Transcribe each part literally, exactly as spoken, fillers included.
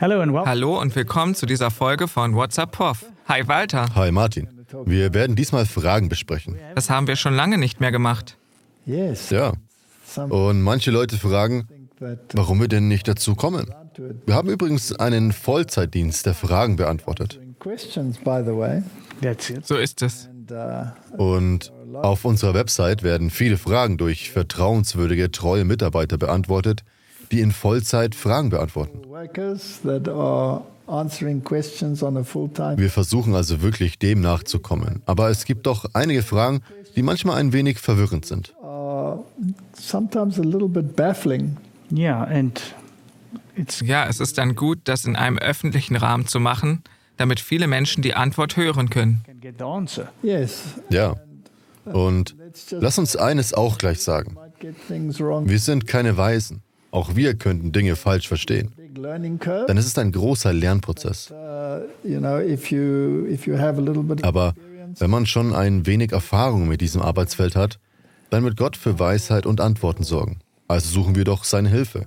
Hallo und willkommen zu dieser Folge von What's Up Prof. Hi Walter. Hi Martin. Wir werden diesmal Fragen besprechen. Das haben wir schon lange nicht mehr gemacht. Ja. Und manche Leute fragen, warum wir denn nicht dazu kommen. Wir haben übrigens einen Vollzeitdienst, der Fragen beantwortet. So ist es. Und auf unserer Website werden viele Fragen durch vertrauenswürdige, treue Mitarbeiter beantwortet, die in Vollzeit Fragen beantworten. Wir versuchen also wirklich dem nachzukommen. Aber es gibt doch einige Fragen, die manchmal ein wenig verwirrend sind. Ja, es ist dann gut, das in einem öffentlichen Rahmen zu machen, damit viele Menschen die Antwort hören können. Ja. Und lass uns eines auch gleich sagen. Wir sind keine Weisen. Auch wir könnten Dinge falsch verstehen. Denn es ist ein großer Lernprozess. Aber wenn man schon ein wenig Erfahrung mit diesem Arbeitsfeld hat, dann wird Gott für Weisheit und Antworten sorgen. Also suchen wir doch seine Hilfe.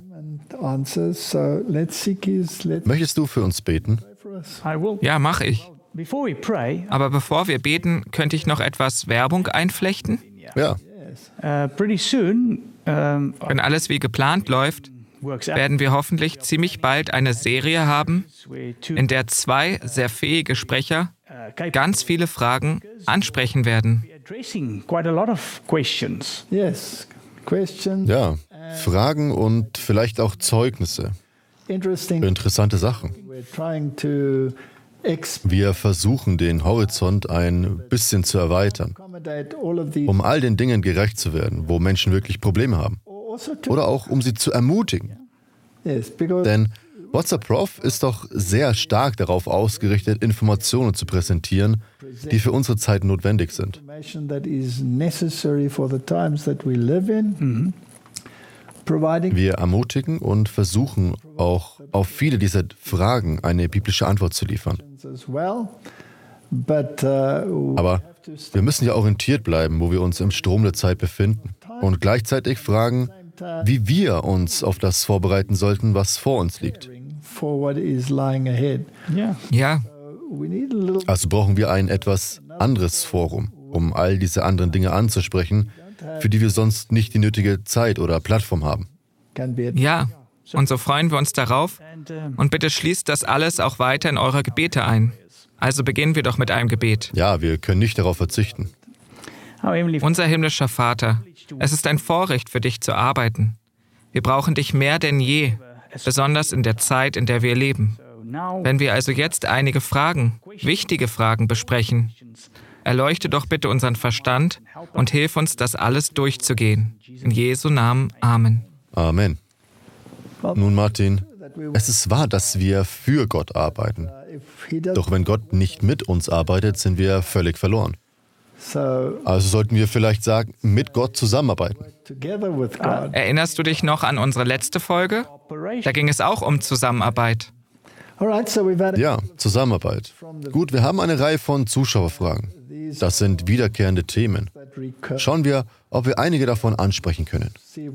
Möchtest du für uns beten? Ja, mache ich. Aber bevor wir beten, könnte ich noch etwas Werbung einflechten? Ja. Wenn alles wie geplant läuft, werden wir hoffentlich ziemlich bald eine Serie haben, in der zwei sehr fähige Sprecher ganz viele Fragen ansprechen werden. Ja, Fragen und vielleicht auch Zeugnisse für interessante Sachen. Wir versuchen, den Horizont ein bisschen zu erweitern, um all den Dingen gerecht zu werden, wo Menschen wirklich Probleme haben. Oder auch, um sie zu ermutigen. Denn What's Up Prof ist doch sehr stark darauf ausgerichtet, Informationen zu präsentieren, die für unsere Zeit notwendig sind. Wir ermutigen und versuchen auch auf viele dieser Fragen eine biblische Antwort zu liefern. Aber wir müssen ja orientiert bleiben, wo wir uns im Strom der Zeit befinden und gleichzeitig fragen, wie wir uns auf das vorbereiten sollten, was vor uns liegt. Ja. Also brauchen wir ein etwas anderes Forum, um all diese anderen Dinge anzusprechen, für die wir sonst nicht die nötige Zeit oder Plattform haben. Ja, und so freuen wir uns darauf. Und bitte schließt das alles auch weiter in eure Gebete ein. Also beginnen wir doch mit einem Gebet. Ja, wir können nicht darauf verzichten. Unser himmlischer Vater, es ist ein Vorrecht für dich zu arbeiten. Wir brauchen dich mehr denn je, besonders in der Zeit, in der wir leben. Wenn wir also jetzt einige Fragen, wichtige Fragen besprechen, erleuchte doch bitte unseren Verstand und hilf uns, das alles durchzugehen. In Jesu Namen, Amen. Amen. Nun Martin, es ist wahr, dass wir für Gott arbeiten. Doch wenn Gott nicht mit uns arbeitet, sind wir völlig verloren. Also sollten wir vielleicht sagen, mit Gott zusammenarbeiten. Erinnerst du dich noch an unsere letzte Folge? Da ging es auch um Zusammenarbeit. Ja, Zusammenarbeit. Gut, wir haben eine Reihe von Zuschauerfragen. Das sind wiederkehrende Themen. Schauen wir, ob wir einige davon ansprechen können.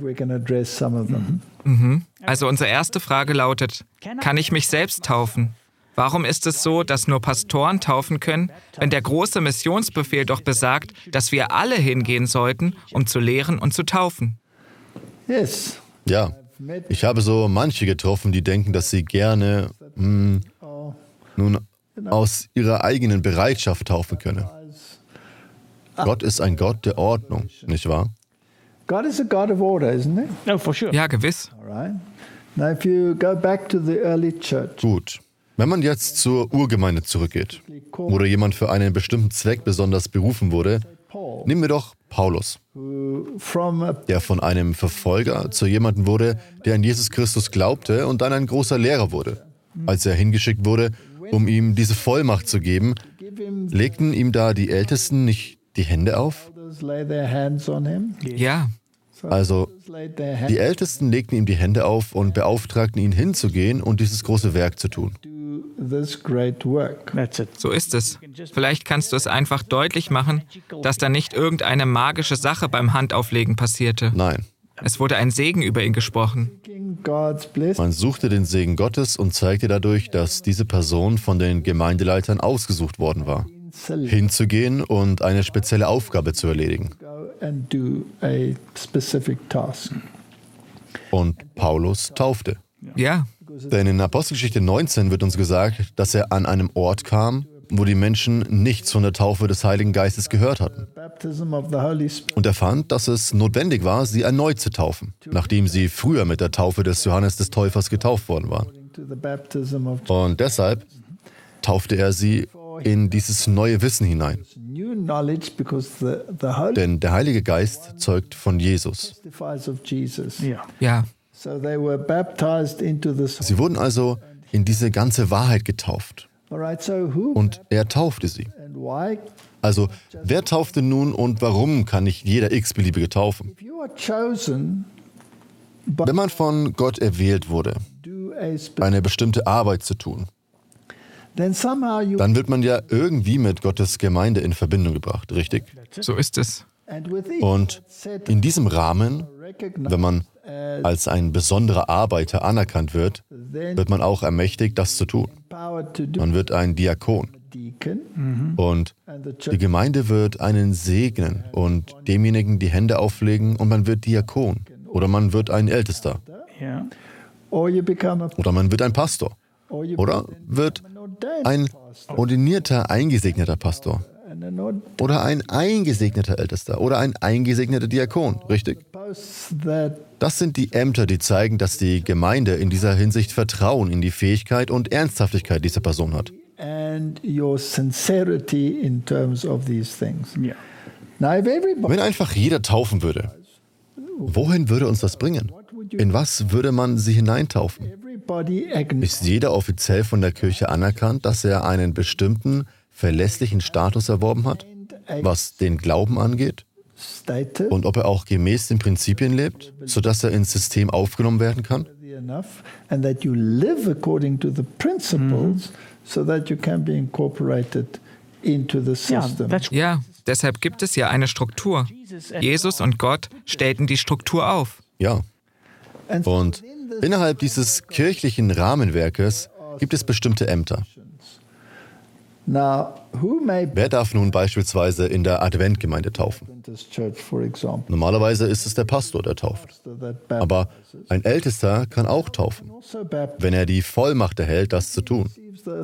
Mhm. Also unsere erste Frage lautet, kann ich mich selbst taufen? Warum ist es so, dass nur Pastoren taufen können, wenn der große Missionsbefehl doch besagt, dass wir alle hingehen sollten, um zu lehren und zu taufen? Ja, ich habe so manche getroffen, die denken, dass sie gerne mh, nun aus ihrer eigenen Bereitschaft taufen können. Gott ist ein Gott der Ordnung, nicht wahr? God is a God of order, isn't he? Oh, for sure. Ja, gewiss. All right. Now, if you go back to the early church. Gut. Wenn man jetzt zur Urgemeinde zurückgeht, oder jemand für einen bestimmten Zweck besonders berufen wurde, nehmen wir doch Paulus, der von einem Verfolger zu jemandem wurde, der an Jesus Christus glaubte und dann ein großer Lehrer wurde. Als er hingeschickt wurde, um ihm diese Vollmacht zu geben, legten ihm da die Ältesten nicht die Hände auf? Ja. Also, die Ältesten legten ihm die Hände auf und beauftragten ihn hinzugehen und dieses große Werk zu tun. So ist es. Vielleicht kannst du es einfach deutlich machen, dass da nicht irgendeine magische Sache beim Handauflegen passierte. Nein. Es wurde ein Segen über ihn gesprochen. Man suchte den Segen Gottes und zeigte dadurch, dass diese Person von den Gemeindeleitern ausgesucht worden war, hinzugehen und eine spezielle Aufgabe zu erledigen. Und Paulus taufte. Ja. Denn in Apostelgeschichte neunzehn wird uns gesagt, dass er an einem Ort kam, wo die Menschen nichts von der Taufe des Heiligen Geistes gehört hatten. Und er fand, dass es notwendig war, sie erneut zu taufen, nachdem sie früher mit der Taufe des Johannes des Täufers getauft worden waren. Und deshalb taufte er sie in dieses neue Sie hinein. Denn der Heilige Geist zeugt von Jesus. Ja. Sie wurden also in diese ganze Wahrheit getauft. Und er taufte sie. Also, wer taufte nun und warum kann nicht jeder x-beliebige taufen? Wenn man von Gott erwählt wurde, eine bestimmte Arbeit zu tun, dann wird man ja irgendwie mit Gottes Gemeinde in Verbindung gebracht, richtig? So ist es. Und in diesem Rahmen, wenn man als ein besonderer Arbeiter anerkannt wird, wird man auch ermächtigt, das zu tun. Man wird ein Diakon. Und die Gemeinde wird einen segnen und demjenigen die Hände auflegen und man wird Diakon. Oder man wird ein Ältester. Oder man wird ein Pastor. Oder wird ein ordinierter, eingesegneter Pastor. Oder ein eingesegneter Ältester. Oder ein eingesegneter Diakon, richtig? Das sind die Ämter, die zeigen, dass die Gemeinde in dieser Hinsicht Vertrauen in die Fähigkeit und Ernsthaftigkeit dieser Person hat. Wenn einfach jeder taufen würde, wohin würde uns das bringen? In was würde man sie hineintaufen? Ist jeder offiziell von der Kirche anerkannt, dass er einen bestimmten, verlässlichen Status erworben hat, was den Glauben angeht? Und ob er auch gemäß den Prinzipien lebt, sodass er ins System aufgenommen werden kann? Ja, deshalb gibt es ja eine Struktur. Jesus und Gott stellten die Struktur auf. Ja. Und innerhalb dieses kirchlichen Rahmenwerkes gibt es bestimmte Ämter. Wer darf nun beispielsweise in der Adventgemeinde taufen? Normalerweise ist es der Pastor, der tauft. Aber ein Ältester kann auch taufen, wenn er die Vollmacht erhält, das zu tun.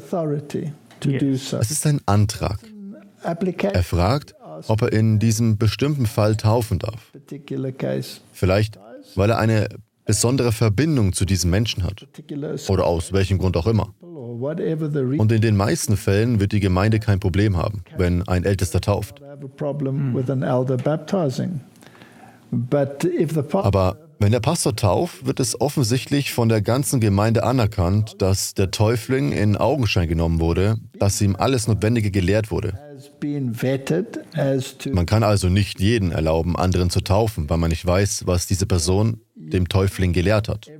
Es ist ein Antrag. Er fragt, ob er in diesem bestimmten Fall taufen darf. Vielleicht, weil er eine besondere Verbindung zu diesem Menschen hat. Oder aus welchem Grund auch immer. Und in den meisten Fällen wird die Gemeinde kein Problem haben, wenn ein Ältester tauft. Aber wenn der Pastor tauft, wird es offensichtlich von der ganzen Gemeinde anerkannt, dass der Täufling in Augenschein genommen wurde, dass ihm alles Notwendige gelehrt wurde. Man kann also nicht jeden erlauben, anderen zu taufen, weil man nicht weiß, was diese Person dem Täufling gelehrt hat.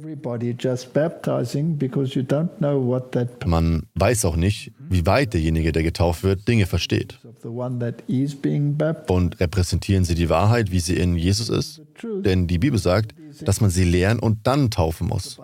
Man weiß auch nicht, wie weit derjenige, der getauft wird, Dinge versteht. Und repräsentieren sie die Wahrheit, wie sie in Jesus ist? Denn die Bibel sagt, dass man sie lehren und dann taufen muss.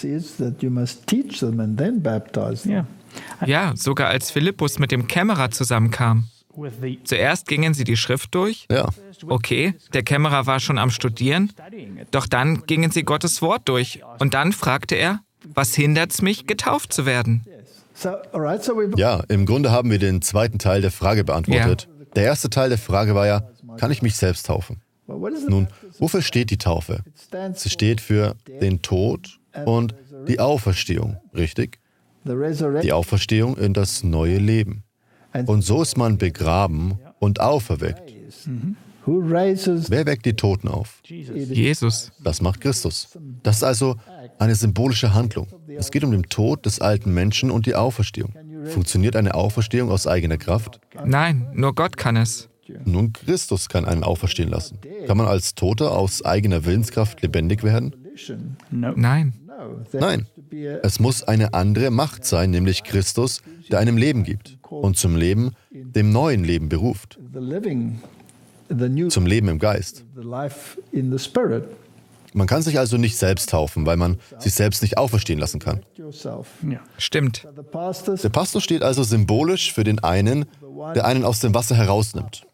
Ja, sogar als Philippus mit dem Kämmerer zusammenkam. Zuerst gingen sie die Schrift durch. Ja. Okay, der Kämmerer war schon am Studieren. Doch dann gingen sie Gottes Wort durch. Und dann fragte er, was hindert's mich, getauft zu werden? Ja, im Grunde haben wir den zweiten Teil der Frage beantwortet. Ja. Der erste Teil der Frage war ja, kann ich mich selbst taufen? Nun, wofür steht die Taufe? Sie steht für den Tod und die Auferstehung, richtig? Die Auferstehung in das neue Leben. Und so ist man begraben und auferweckt. Wer weckt die Toten auf? Jesus. Das macht Christus. Das ist also eine symbolische Handlung. Es geht um den Tod des alten Menschen und die Auferstehung. Funktioniert eine Auferstehung aus eigener Kraft? Nein, nur Gott kann es. Nun, Christus kann einen auferstehen lassen. Kann man als Toter aus eigener Willenskraft lebendig werden? Nein. Nein. Es muss eine andere Macht sein, nämlich Christus, der einem Leben gibt und zum Leben, dem neuen Leben beruft. Zum Leben im Geist. Man kann sich also nicht selbst taufen, weil man sich selbst nicht auferstehen lassen kann. Stimmt. Der Pastor steht also symbolisch für den einen, der einen aus dem Wasser herausnimmt.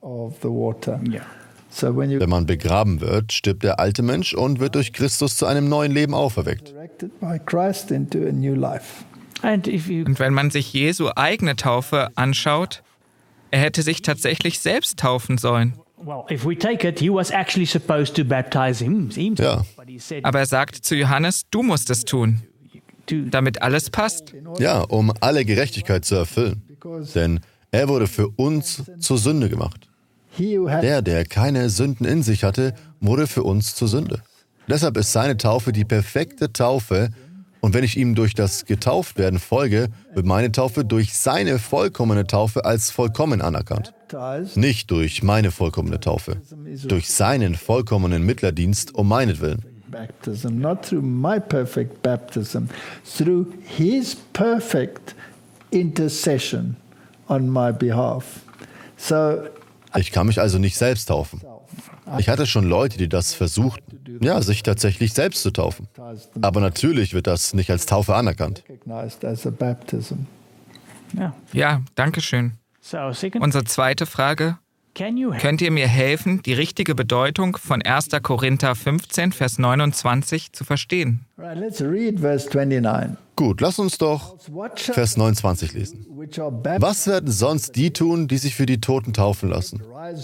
Wenn man begraben wird, stirbt der alte Mensch und wird durch Christus zu einem neuen Leben auferweckt. Und wenn man sich Jesu eigene Taufe anschaut, er hätte sich tatsächlich selbst taufen sollen. Ja. Aber er sagt zu Johannes, du musst es tun, damit alles passt. Ja, um alle Gerechtigkeit zu erfüllen. Denn er wurde für uns zur Sünde gemacht. Der, der keine Sünden in sich hatte, wurde für uns zur Sünde. Deshalb ist seine Taufe die perfekte Taufe. Und wenn ich ihm durch das Getauftwerden folge, wird meine Taufe durch seine vollkommene Taufe als vollkommen anerkannt. Nicht durch meine vollkommene Taufe, durch seinen vollkommenen Mittlerdienst um meinetwillen. Baptism, not through my perfect baptism, through his perfect intercession on my behalf. So, ich kann mich also nicht selbst taufen. Ich hatte schon Leute, die das versuchten, ja, sich tatsächlich selbst zu taufen. Aber natürlich wird das nicht als Taufe anerkannt. Ja, danke schön. Unsere zweite Frage. Könnt ihr mir helfen, die richtige Bedeutung von erster Korinther fünfzehn, Vers neunundzwanzig zu verstehen? Gut, lass uns doch Vers neunundzwanzig lesen. Was werden sonst die tun, die sich für die Toten taufen lassen?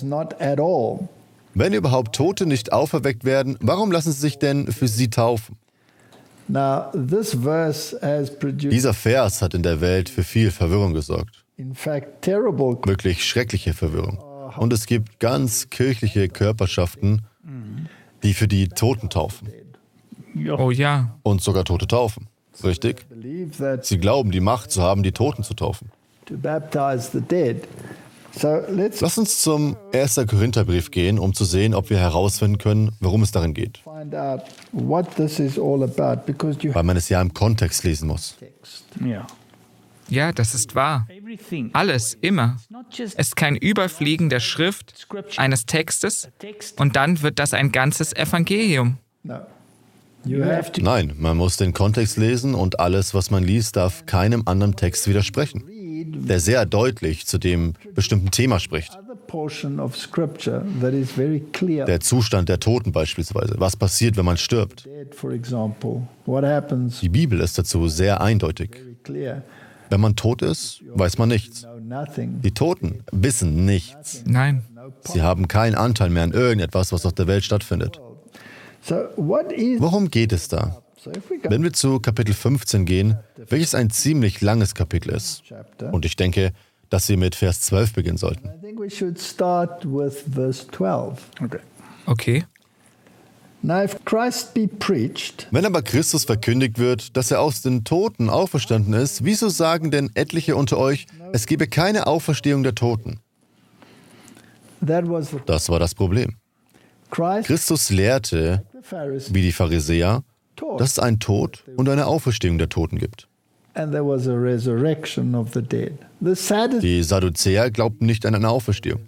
Wenn überhaupt Tote nicht auferweckt werden, warum lassen sie sich denn für sie taufen? Dieser Vers hat in der Welt für viel Verwirrung gesorgt. Wirklich schreckliche Verwirrung. Und es gibt ganz kirchliche Körperschaften, die für die Toten taufen. Oh ja. Und sogar Tote taufen. Richtig? Sie glauben, die Macht zu haben, die Toten zu taufen. Lass uns zum ersten Korintherbrief gehen, um zu sehen, ob wir herausfinden können, worum es darin geht. Weil man es ja im Kontext lesen muss. Ja, das ist wahr. Alles, immer. Es ist kein Überfliegen der Schrift, eines Textes, und dann wird das ein ganzes Evangelium. Nein, man muss den Kontext lesen und alles, was man liest, darf keinem anderen Text widersprechen, der sehr deutlich zu dem bestimmten Thema spricht. Der Zustand der Toten beispielsweise. Was passiert, wenn man stirbt? Die Bibel ist dazu sehr eindeutig. Wenn man tot ist, weiß man nichts. Die Toten wissen nichts. Nein. Sie haben keinen Anteil mehr an irgendetwas, was auf der Welt stattfindet. Worum geht es da? Wenn wir zu Kapitel fünfzehn gehen, welches ein ziemlich langes Kapitel ist, und ich denke, dass wir mit Vers zwölf beginnen sollten. Okay. Wenn aber Christus verkündigt wird, dass er aus den Toten auferstanden ist, wieso sagen denn etliche unter euch, es gebe keine Auferstehung der Toten? Das war das Problem. Christus lehrte, wie die Pharisäer, dass es einen Tod und eine Auferstehung der Toten gibt. Die Sadduzäer glaubten nicht an eine Auferstehung.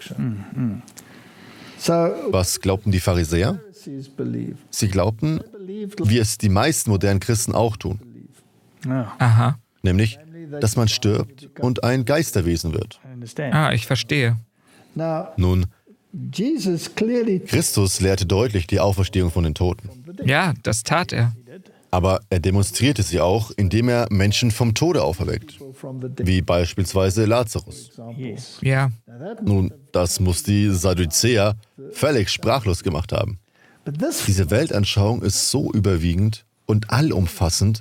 Was glaubten die Pharisäer? Sie glaubten, wie es die meisten modernen Christen auch tun. Aha. Nämlich, dass man stirbt und ein Geisterwesen wird. Ah, ich verstehe. Nun, Christus lehrte deutlich die Auferstehung von den Toten. Ja, das tat er. Aber er demonstrierte sie auch, indem er Menschen vom Tode auferweckt, wie beispielsweise Lazarus. Ja. Nun, das muss die Sadduzäer völlig sprachlos gemacht haben. Diese Weltanschauung ist so überwiegend und allumfassend,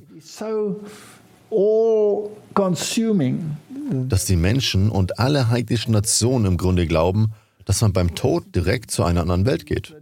dass die Menschen und alle heidnischen Nationen im Grunde glauben, dass man beim Tod direkt zu einer anderen Welt geht.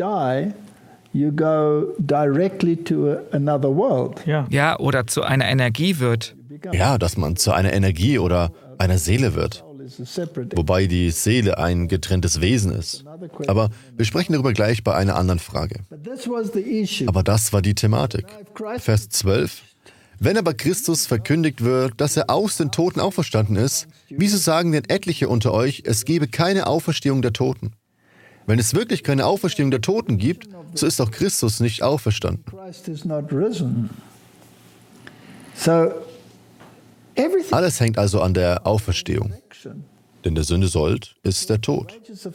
Ja, oder zu einer Energie wird. Ja, dass man zu einer Energie oder einer Seele wird. Wobei die Seele ein getrenntes Wesen ist. Aber wir sprechen darüber gleich bei einer anderen Frage. Aber das war die Thematik. Vers zwölf. Wenn aber Christus verkündigt wird, dass er aus den Toten auferstanden ist, wieso sagen denn etliche unter euch, es gebe keine Auferstehung der Toten? Wenn es wirklich keine Auferstehung der Toten gibt, so ist auch Christus nicht auferstanden. Alles hängt also an der Auferstehung. Denn der Sünde Sold ist der Tod.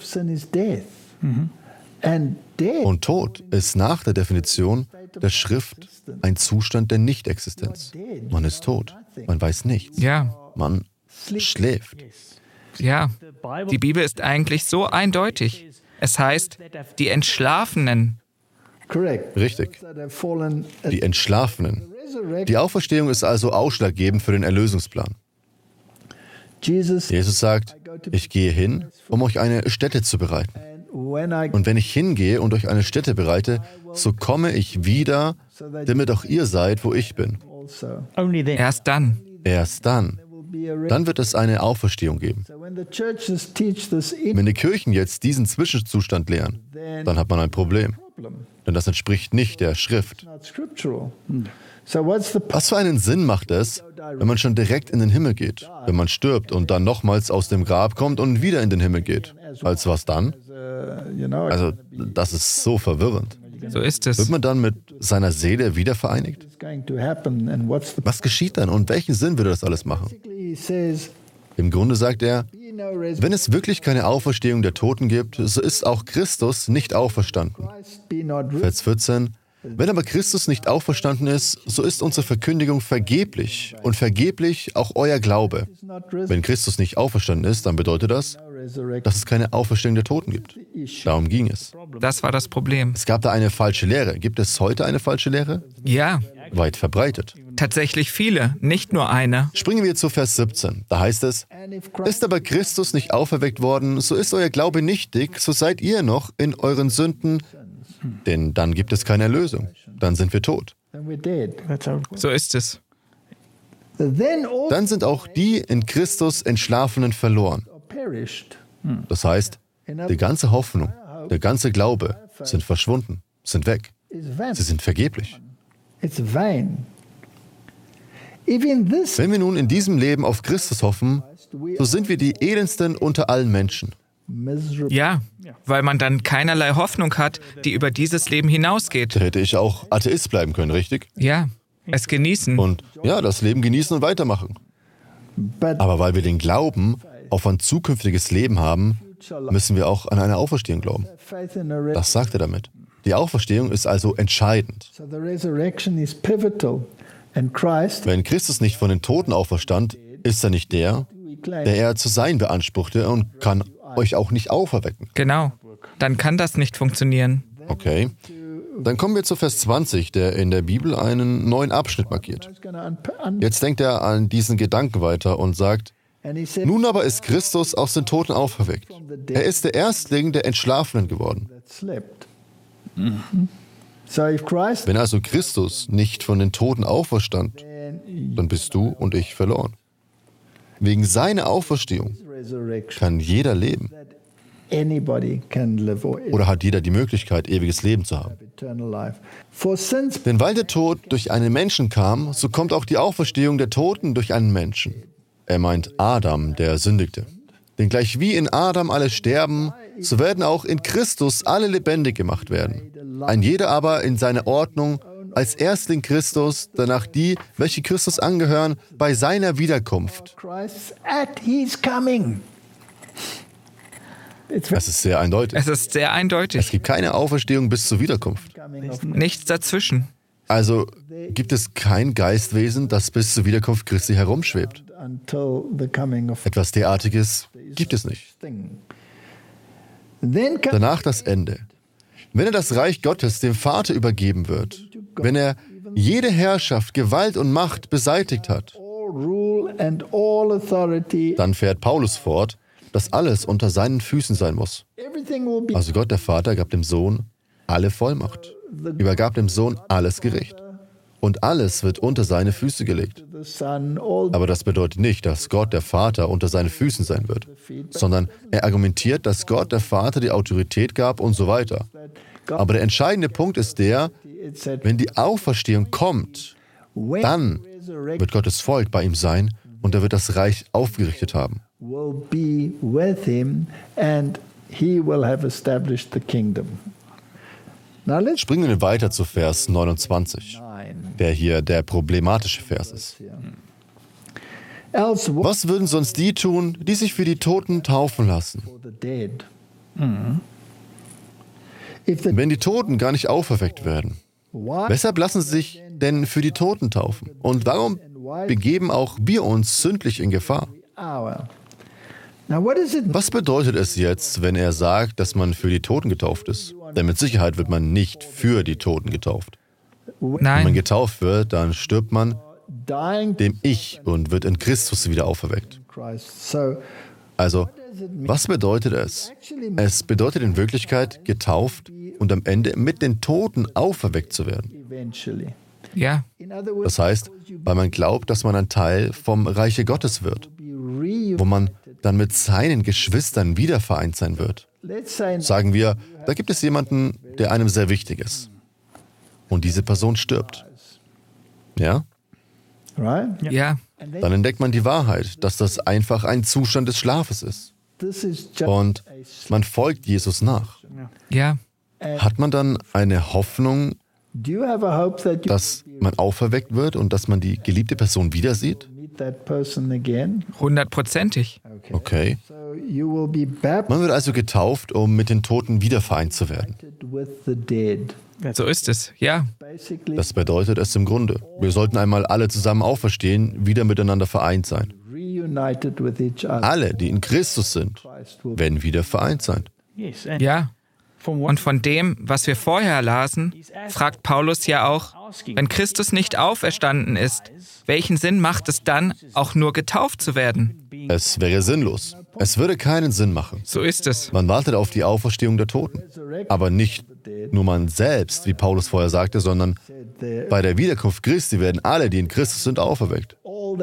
Und Tod ist nach der Definition der Schrift ein Zustand der Nichtexistenz. Man ist tot. Man weiß nichts. Ja. Man schläft. Ja, die Bibel ist eigentlich so eindeutig. Es heißt, die Entschlafenen. Richtig. Die Entschlafenen. Die Auferstehung ist also ausschlaggebend für den Erlösungsplan. Jesus sagt, ich gehe hin, um euch eine Stätte zu bereiten. Und wenn ich hingehe und euch eine Stätte bereite, so komme ich wieder, damit auch ihr seid, wo ich bin. Erst dann. Erst dann. Dann wird es eine Auferstehung geben. Wenn die Kirchen jetzt diesen Zwischenzustand lehren, dann hat man ein Problem. Denn das entspricht nicht der Schrift. Was für einen Sinn macht es, wenn man schon direkt in den Himmel geht, wenn man stirbt und dann nochmals aus dem Grab kommt und wieder in den Himmel geht? Als was dann? Also, das ist so verwirrend. So ist es. Wird man dann mit seiner Seele wieder vereinigt? Was geschieht dann und welchen Sinn würde das alles machen? Im Grunde sagt er, wenn es wirklich keine Auferstehung der Toten gibt, so ist auch Christus nicht auferstanden. Vers vierzehn. Wenn aber Christus nicht auferstanden ist, so ist unsere Verkündigung vergeblich und vergeblich auch euer Glaube. Wenn Christus nicht auferstanden ist, dann bedeutet das, dass es keine Auferstehung der Toten gibt. Darum ging es. Das war das Problem. Es gab da eine falsche Lehre. Gibt es heute eine falsche Lehre? Ja. Weit verbreitet. Tatsächlich viele, nicht nur eine. Springen wir zu Vers siebzehn. Da heißt es, ist aber Christus nicht auferweckt worden, so ist euer Glaube nichtig, so seid ihr noch in euren Sünden, denn dann gibt es keine Erlösung. Dann sind wir tot. So ist es. Dann sind auch die in Christus Entschlafenen verloren. Das heißt, die ganze Hoffnung, der ganze Glaube sind verschwunden, sind weg. Sie sind vergeblich. Wenn wir nun in diesem Leben auf Christus hoffen, so sind wir die elendsten unter allen Menschen. Ja, weil man dann keinerlei Hoffnung hat, die über dieses Leben hinausgeht. Da hätte ich auch Atheist bleiben können, richtig? Ja, es genießen. Und ja, das Leben genießen und weitermachen. Aber weil wir den Glauben auf ein zukünftiges Leben haben, müssen wir auch an eine Auferstehung glauben. Das sagt er damit. Die Auferstehung ist also entscheidend. Wenn Christus nicht von den Toten auferstand, ist er nicht der, der er zu sein beanspruchte und kann euch auch nicht auferwecken. Genau. Dann kann das nicht funktionieren. Okay. Dann kommen wir zu Vers zwanzig, der in der Bibel einen neuen Abschnitt markiert. Jetzt denkt er an diesen Gedanken weiter und sagt, nun aber ist Christus aus den Toten auferweckt. Er ist der Erstling der Entschlafenen geworden. Wenn also Christus nicht von den Toten auferstand, dann bist du und ich verloren. Wegen seiner Auferstehung kann jeder leben. Oder hat jeder die Möglichkeit, ewiges Leben zu haben. Denn weil der Tod durch einen Menschen kam, so kommt auch die Auferstehung der Toten durch einen Menschen. Er meint Adam, der sündigte. Denn gleich wie in Adam alle sterben, so werden auch in Christus alle lebendig gemacht werden. Ein jeder aber in seiner Ordnung, als Erstling Christus, danach die, welche Christus angehören, bei seiner Wiederkunft. Das ist sehr eindeutig. Es ist sehr eindeutig. Es gibt keine Auferstehung bis zur Wiederkunft. Nichts dazwischen. Also gibt es kein Geistwesen, das bis zur Wiederkunft Christi herumschwebt. Etwas derartiges gibt es nicht. Danach das Ende. Wenn er das Reich Gottes dem Vater übergeben wird, wenn er jede Herrschaft, Gewalt und Macht beseitigt hat, dann fährt Paulus fort, dass alles unter seinen Füßen sein muss. Also Gott der Vater gab dem Sohn alle Vollmacht, übergab dem Sohn alles Gericht. Und alles wird unter seine Füße gelegt. Aber das bedeutet nicht, dass Gott der Vater unter seinen Füßen sein wird, sondern er argumentiert, dass Gott der Vater die Autorität gab und so weiter. Aber der entscheidende Punkt ist der, wenn die Auferstehung kommt, dann wird Gottes Volk bei ihm sein und er wird das Reich aufgerichtet haben. Springen wir weiter zu Vers neunundzwanzig, der hier der problematische Vers ist. Was würden sonst die tun, die sich für die Toten taufen lassen? Wenn die Toten gar nicht auferweckt werden, weshalb lassen sie sich denn für die Toten taufen? Und warum begeben auch wir uns sündlich in Gefahr? Was bedeutet es jetzt, wenn er sagt, dass man für die Toten getauft ist? Denn mit Sicherheit wird man nicht für die Toten getauft. Nein. Wenn man getauft wird, dann stirbt man dem Ich und wird in Christus wieder auferweckt. Also, was bedeutet es? Es bedeutet in Wirklichkeit, getauft und am Ende mit den Toten auferweckt zu werden. Ja. Das heißt, weil man glaubt, dass man ein Teil vom Reiche Gottes wird, wo man dann mit seinen Geschwistern wieder vereint sein wird. Sagen wir, da gibt es jemanden, der einem sehr wichtig ist. Und diese Person stirbt. Ja? Ja. Dann entdeckt man die Wahrheit, dass das einfach ein Zustand des Schlafes ist. Und man folgt Jesus nach. Ja. Hat man dann eine Hoffnung, dass man auferweckt wird und dass man die geliebte Person wieder sieht? Hundertprozentig. Okay. Man wird also getauft, um mit den Toten wieder vereint zu werden. So ist es, ja. Das bedeutet es im Grunde. Wir sollten einmal alle zusammen auferstehen, wieder miteinander vereint sein. Alle, die in Christus sind, werden wieder vereint sein. Ja. Und von dem, was wir vorher lasen, fragt Paulus ja auch, wenn Christus nicht auferstanden ist, welchen Sinn macht es dann, auch nur getauft zu werden? Es wäre sinnlos. Es würde keinen Sinn machen. So ist es. Man wartet auf die Auferstehung der Toten. Aber nicht nur man selbst, wie Paulus vorher sagte, sondern bei der Wiederkunft Christi werden alle, die in Christus sind, auferweckt.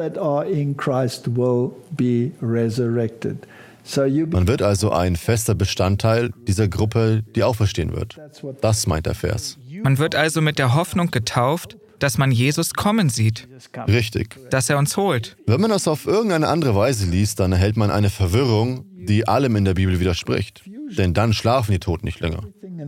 Man wird also ein fester Bestandteil dieser Gruppe, die auferstehen wird. Das meint der Vers. Man wird also mit der Hoffnung getauft, dass man Jesus kommen sieht. Richtig. Dass er uns holt. Wenn man das auf irgendeine andere Weise liest, dann erhält man eine Verwirrung, die allem in der Bibel widerspricht. Denn dann schlafen die Toten nicht länger.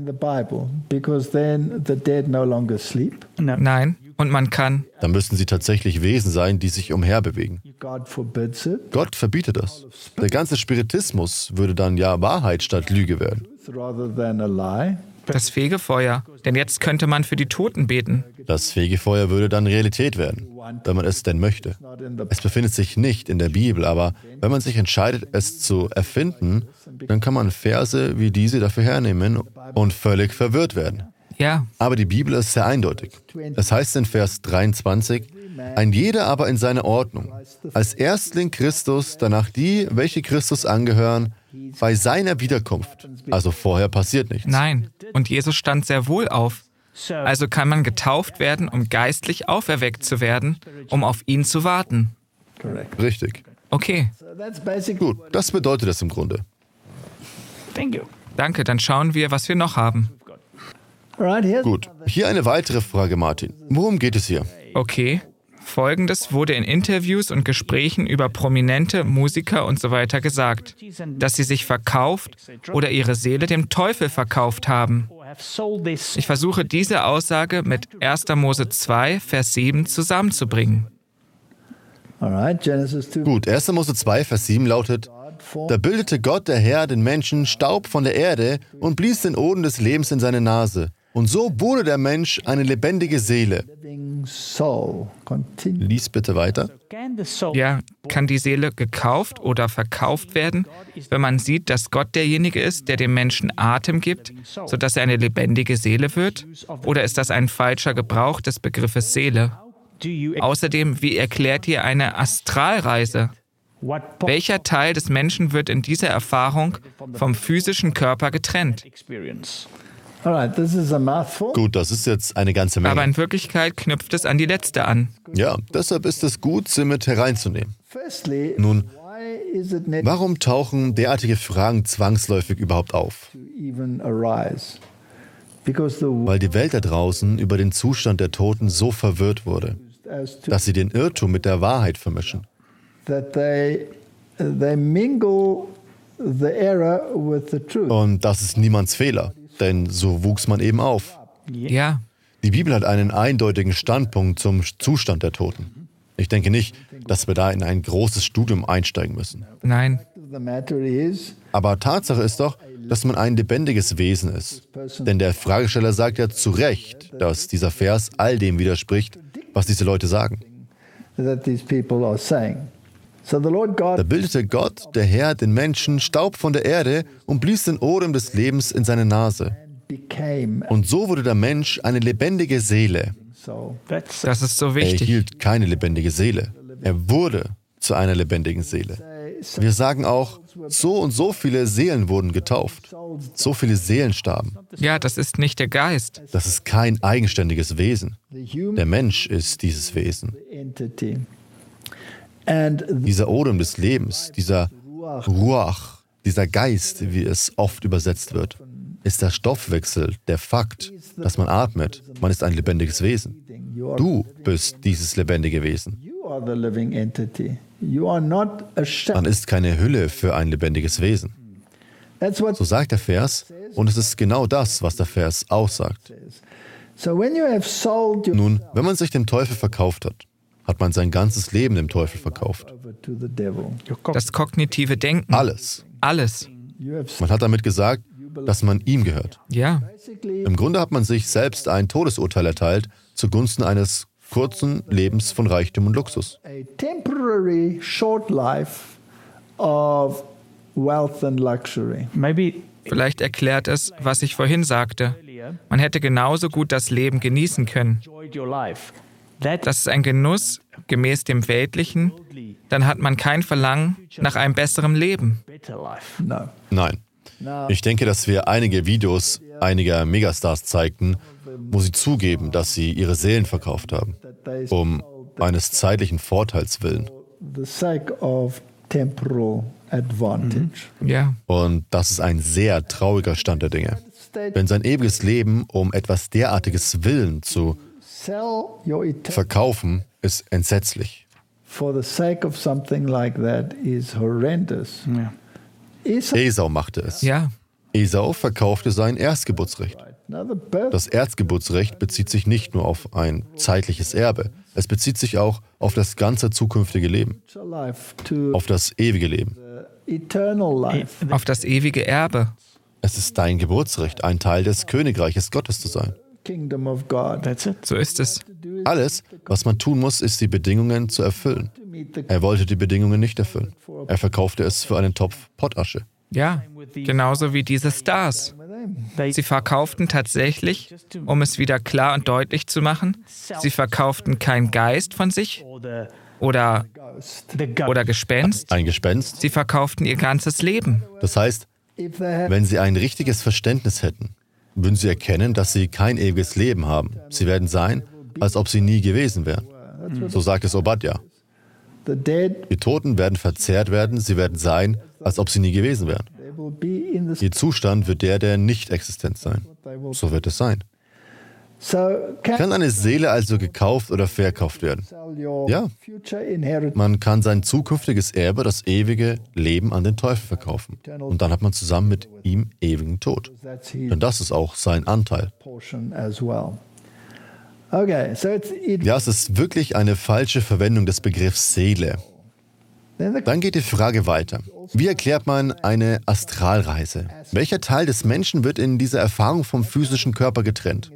Nein, und man kann. Dann müssten sie tatsächlich Wesen sein, die sich umherbewegen. Gott verbietet das. Der ganze Spiritismus würde dann ja Wahrheit statt Lüge werden. Das Fegefeuer, denn jetzt könnte man für die Toten beten. Das Fegefeuer würde dann Realität werden, wenn man es denn möchte. Es befindet sich nicht in der Bibel, aber wenn man sich entscheidet, es zu erfinden, dann kann man Verse wie diese dafür hernehmen und völlig verwirrt werden. Ja. Aber die Bibel ist sehr eindeutig. Es heißt in Vers dreiundzwanzig, ein jeder aber in seiner Ordnung. Als Erstling Christus, danach die, welche Christus angehören, bei seiner Wiederkunft. Also vorher passiert nichts. Nein, und Jesus stand sehr wohl auf. Also kann man getauft werden, um geistlich auferweckt zu werden, um auf ihn zu warten. Richtig. Okay. Gut, das bedeutet es im Grunde. Danke, dann schauen wir, was wir noch haben. Gut, hier eine weitere Frage, Martin. Worum geht es hier? Okay. Folgendes wurde in Interviews und Gesprächen über prominente Musiker und so weiter gesagt, dass sie sich verkauft oder ihre Seele dem Teufel verkauft haben. Ich versuche diese Aussage mit erster Mose zwei, Vers sieben zusammenzubringen. Gut, erster Mose zwei, Vers sieben lautet, da bildete Gott, der Herr, den Menschen Staub von der Erde und blies den Odem des Lebens in seine Nase. Und so wurde der Mensch eine lebendige Seele. Lies bitte weiter. Ja, kann die Seele gekauft oder verkauft werden, wenn man sieht, dass Gott derjenige ist, der dem Menschen Atem gibt, sodass er eine lebendige Seele wird? Oder ist das ein falscher Gebrauch des Begriffes Seele? Außerdem, wie erklärt ihr eine Astralreise? Welcher Teil des Menschen wird in dieser Erfahrung vom physischen Körper getrennt? Gut, das ist jetzt eine ganze Menge. Aber in Wirklichkeit knüpft es an die letzte an. Ja, deshalb ist es gut, sie mit hereinzunehmen. Nun, warum tauchen derartige Fragen zwangsläufig überhaupt auf? Weil die Welt da draußen über den Zustand der Toten so verwirrt wurde, dass sie den Irrtum mit der Wahrheit vermischen. Und das ist niemands Fehler, denn so wuchs man eben auf. Ja. Die Bibel hat einen eindeutigen Standpunkt zum Zustand der Toten. Ich denke nicht, dass wir da in ein großes Studium einsteigen müssen. Nein. Aber Tatsache ist doch, dass man ein lebendiges Wesen ist. Denn der Fragesteller sagt ja zu Recht, dass dieser Vers all dem widerspricht, was diese Leute sagen. Da bildete Gott, der Herr, den Menschen Staub von der Erde und blies den Odem des Lebens in seine Nase. Und so wurde der Mensch eine lebendige Seele. Das ist so Er wichtig. erhielt keine lebendige Seele. Er wurde zu einer lebendigen Seele. Wir sagen auch, so und so viele Seelen wurden getauft. So viele Seelen starben. Ja, das ist nicht der Geist. Das ist kein eigenständiges Wesen. Der Mensch ist dieses Wesen. Dieser Odem des Lebens, dieser Ruach, dieser Geist, wie es oft übersetzt wird, ist der Stoffwechsel, der Fakt, dass man atmet. Man ist ein lebendiges Wesen. Du bist dieses lebendige Wesen. Man ist keine Hülle für ein lebendiges Wesen. So sagt der Vers, und es ist genau das, was der Vers aussagt. Nun, wenn man sich dem Teufel verkauft hat, hat man sein ganzes Leben dem Teufel verkauft. Das kognitive Denken. Alles. Alles. Man hat damit gesagt, dass man ihm gehört. Ja. Im Grunde hat man sich selbst ein Todesurteil erteilt zugunsten eines kurzen Lebens von Reichtum und Luxus. Vielleicht erklärt es, was ich vorhin sagte. Man hätte genauso gut das Leben genießen können. Das ist ein Genuss gemäß dem Weltlichen. Dann hat man kein Verlangen nach einem besseren Leben. Nein. Ich denke, dass wir einige Videos einiger Megastars zeigten, wo sie zugeben, dass sie ihre Seelen verkauft haben, um eines zeitlichen Vorteils willen. Ja. Und das ist ein sehr trauriger Stand der Dinge. Denn sein ewiges Leben, um etwas derartiges Willen zu verkaufen, ist entsetzlich. Esau machte es. Ja. Esau verkaufte sein Erstgeburtsrecht. Das Erstgeburtsrecht bezieht sich nicht nur auf ein zeitliches Erbe, es bezieht sich auch auf das ganze zukünftige Leben, auf das ewige Leben. Auf das ewige Erbe. Es ist dein Geburtsrecht, ein Teil des Königreiches Gottes zu sein. So ist es. Alles, was man tun muss, ist die Bedingungen zu erfüllen. Er wollte die Bedingungen nicht erfüllen. Er verkaufte es für einen Topf Pottasche. Ja, genauso wie diese Stars. Sie verkauften tatsächlich, um es wieder klar und deutlich zu machen, sie verkauften keinen Geist von sich oder, oder Gespenst. Ein Gespenst. Sie verkauften ihr ganzes Leben. Das heißt, wenn sie ein richtiges Verständnis hätten, würden sie erkennen, dass sie kein ewiges Leben haben. Sie werden sein, als ob sie nie gewesen wären. So sagt es Obadja. Die Toten werden verzehrt werden, sie werden sein, als ob sie nie gewesen wären. Ihr Zustand wird der der Nicht-Existenz sein. So wird es sein. Kann eine Seele also gekauft oder verkauft werden? Ja. Man kann sein zukünftiges Erbe, das ewige Leben, an den Teufel verkaufen. Und dann hat man zusammen mit ihm ewigen Tod. Denn das ist auch sein Anteil. Ja, es ist wirklich eine falsche Verwendung des Begriffs Seele. Dann geht die Frage weiter. Wie erklärt man eine Astralreise? Welcher Teil des Menschen wird in dieser Erfahrung vom physischen Körper getrennt?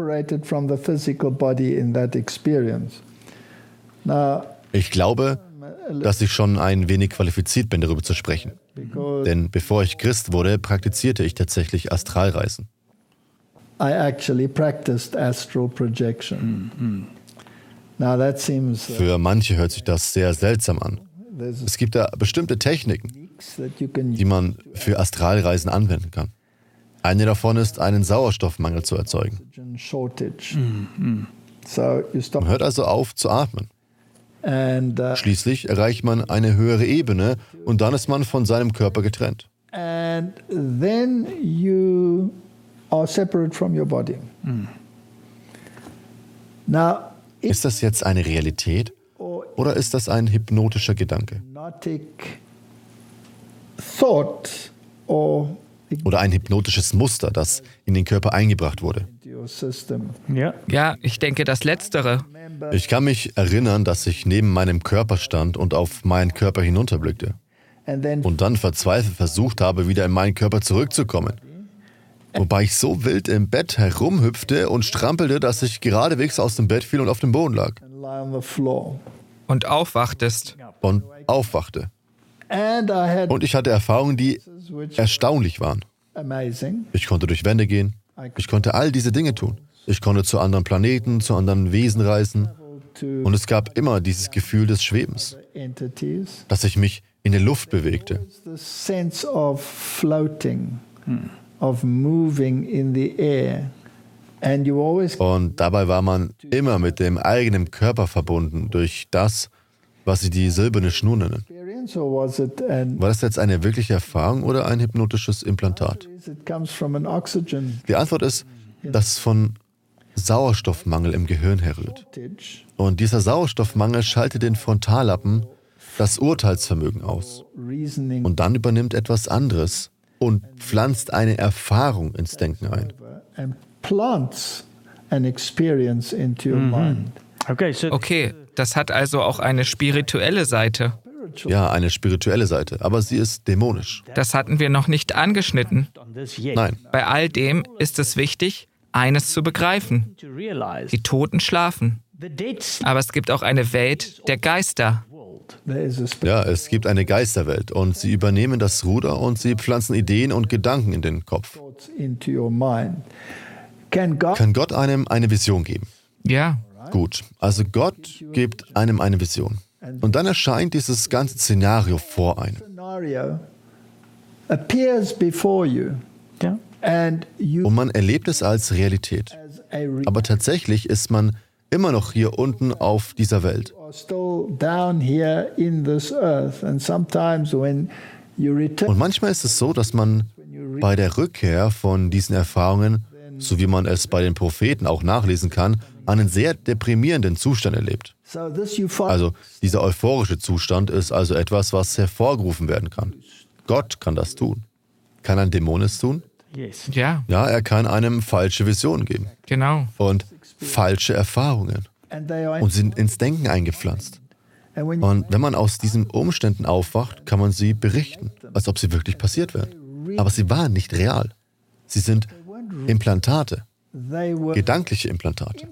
Ich glaube, dass ich schon ein wenig qualifiziert bin, darüber zu sprechen. Denn bevor ich Christ wurde, praktizierte ich tatsächlich Astralreisen. I actually practiced astral projection. Now that seems Für manche hört sich das sehr seltsam an. Es gibt da bestimmte Techniken, die man für Astralreisen anwenden kann. Eine davon ist, einen Sauerstoffmangel zu erzeugen. Man hört also auf zu atmen. Schließlich erreicht man eine höhere Ebene und dann ist man von seinem Körper getrennt. And then you are separate from your body. Now, Ist das jetzt eine Realität oder ist das ein hypnotischer Gedanke? hypnotic thought or oder ein hypnotisches Muster, das in den Körper eingebracht wurde. Ja. Ja, ich denke das Letztere. Ich kann mich erinnern, dass ich neben meinem Körper stand und auf meinen Körper hinunterblickte und dann verzweifelt versucht habe, wieder in meinen Körper zurückzukommen. Wobei ich so wild im Bett herumhüpfte und strampelte, dass ich geradewegs aus dem Bett fiel und auf dem Boden lag. Und aufwachtest. Und aufwachte. Und ich hatte Erfahrungen, die erstaunlich waren. Ich konnte durch Wände gehen. Ich konnte all diese Dinge tun. Ich konnte zu anderen Planeten, zu anderen Wesen reisen. Und es gab immer dieses Gefühl des Schwebens, dass ich mich in der Luft bewegte. Und dabei war man immer mit dem eigenen Körper verbunden durch das, was sie die silberne Schnur nennen. War das jetzt eine wirkliche Erfahrung oder ein hypnotisches Implantat? Die Antwort ist, dass es von Sauerstoffmangel im Gehirn herrührt. Und dieser Sauerstoffmangel schaltet den Frontallappen, das Urteilsvermögen aus. Und dann übernimmt etwas anderes und pflanzt eine Erfahrung ins Denken ein. Mhm. Okay, so Okay, das hat also auch eine spirituelle Seite. Ja, eine spirituelle Seite, aber sie ist dämonisch. Das hatten wir noch nicht angeschnitten. Nein, Bei all dem ist es wichtig, eines zu begreifen. Die Toten schlafen. Aber es gibt auch eine Welt der Geister. ja, es gibt eine Geisterwelt und sie übernehmen das Ruder und sie pflanzen Ideen und Gedanken in den Kopf. Kann Gott einem eine Vision geben? Ja, Gut, also Gott gibt einem eine Vision. Und dann erscheint dieses ganze Szenario vor einem. ja. Und man erlebt es als Realität. Aber tatsächlich ist man immer noch hier unten auf dieser Welt. Und manchmal ist es so, dass man bei der Rückkehr von diesen Erfahrungen, so wie man es bei den Propheten auch nachlesen kann, einen sehr deprimierenden Zustand erlebt. Also dieser euphorische Zustand ist also etwas, was hervorgerufen werden kann. Gott kann das tun. Kann ein Dämon es tun? Yes. ja, Ja, er kann einem falsche Visionen geben genau. und falsche Erfahrungen und sind ins Denken eingepflanzt. Und wenn man aus diesen Umständen aufwacht, kann man sie berichten, als ob sie wirklich passiert wären. Aber sie waren nicht real. Sie sind Implantate, gedankliche Implantate.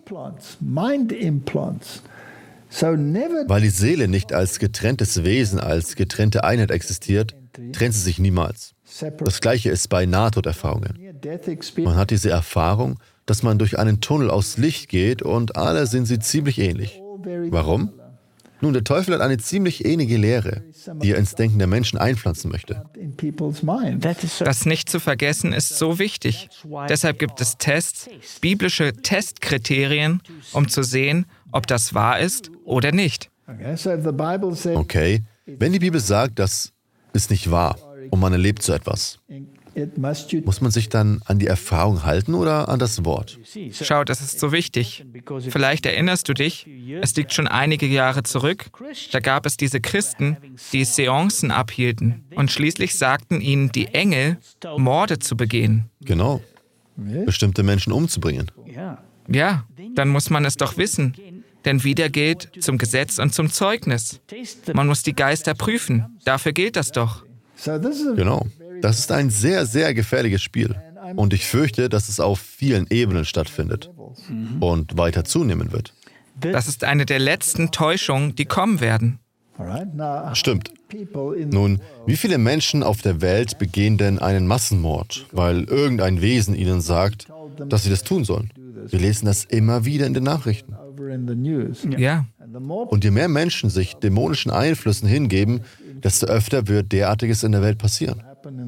Weil die Seele nicht als getrenntes Wesen, als getrennte Einheit existiert, trennt sie sich niemals. Das Gleiche ist bei Nahtoderfahrungen. Man hat diese Erfahrung, dass man durch einen Tunnel aus Licht geht und alle sind sie ziemlich ähnlich. Warum? Nun, der Teufel hat eine ziemlich ähnliche Lehre, die er ins Denken der Menschen einpflanzen möchte. That is so. Das nicht zu vergessen ist so wichtig. Deshalb gibt es Tests, biblische Testkriterien, um zu sehen, ob das wahr ist oder nicht. Okay, wenn die Bibel sagt, das ist nicht wahr und man erlebt so etwas, muss man sich dann an die Erfahrung halten oder an das Wort? Schau, das ist so wichtig. Vielleicht erinnerst du dich, es liegt schon einige Jahre zurück, da gab es diese Christen, die Seancen abhielten und schließlich sagten ihnen die Engel, Morde zu begehen. Genau, bestimmte Menschen umzubringen. Yeah. Ja, dann muss man es doch wissen, denn wieder gilt zum Gesetz und zum Zeugnis. Man muss die Geister prüfen, dafür gilt das doch. Genau, das ist ein sehr, sehr gefährliches Spiel. Und ich fürchte, dass es auf vielen Ebenen stattfindet und weiter zunehmen wird. Das ist eine der letzten Täuschungen, die kommen werden. Stimmt. Nun, wie viele Menschen auf der Welt begehen denn einen Massenmord, weil irgendein Wesen ihnen sagt, dass sie das tun sollen? Wir lesen das immer wieder in den Nachrichten. Ja, Und je mehr Menschen sich dämonischen Einflüssen hingeben, desto öfter wird derartiges in der Welt passieren.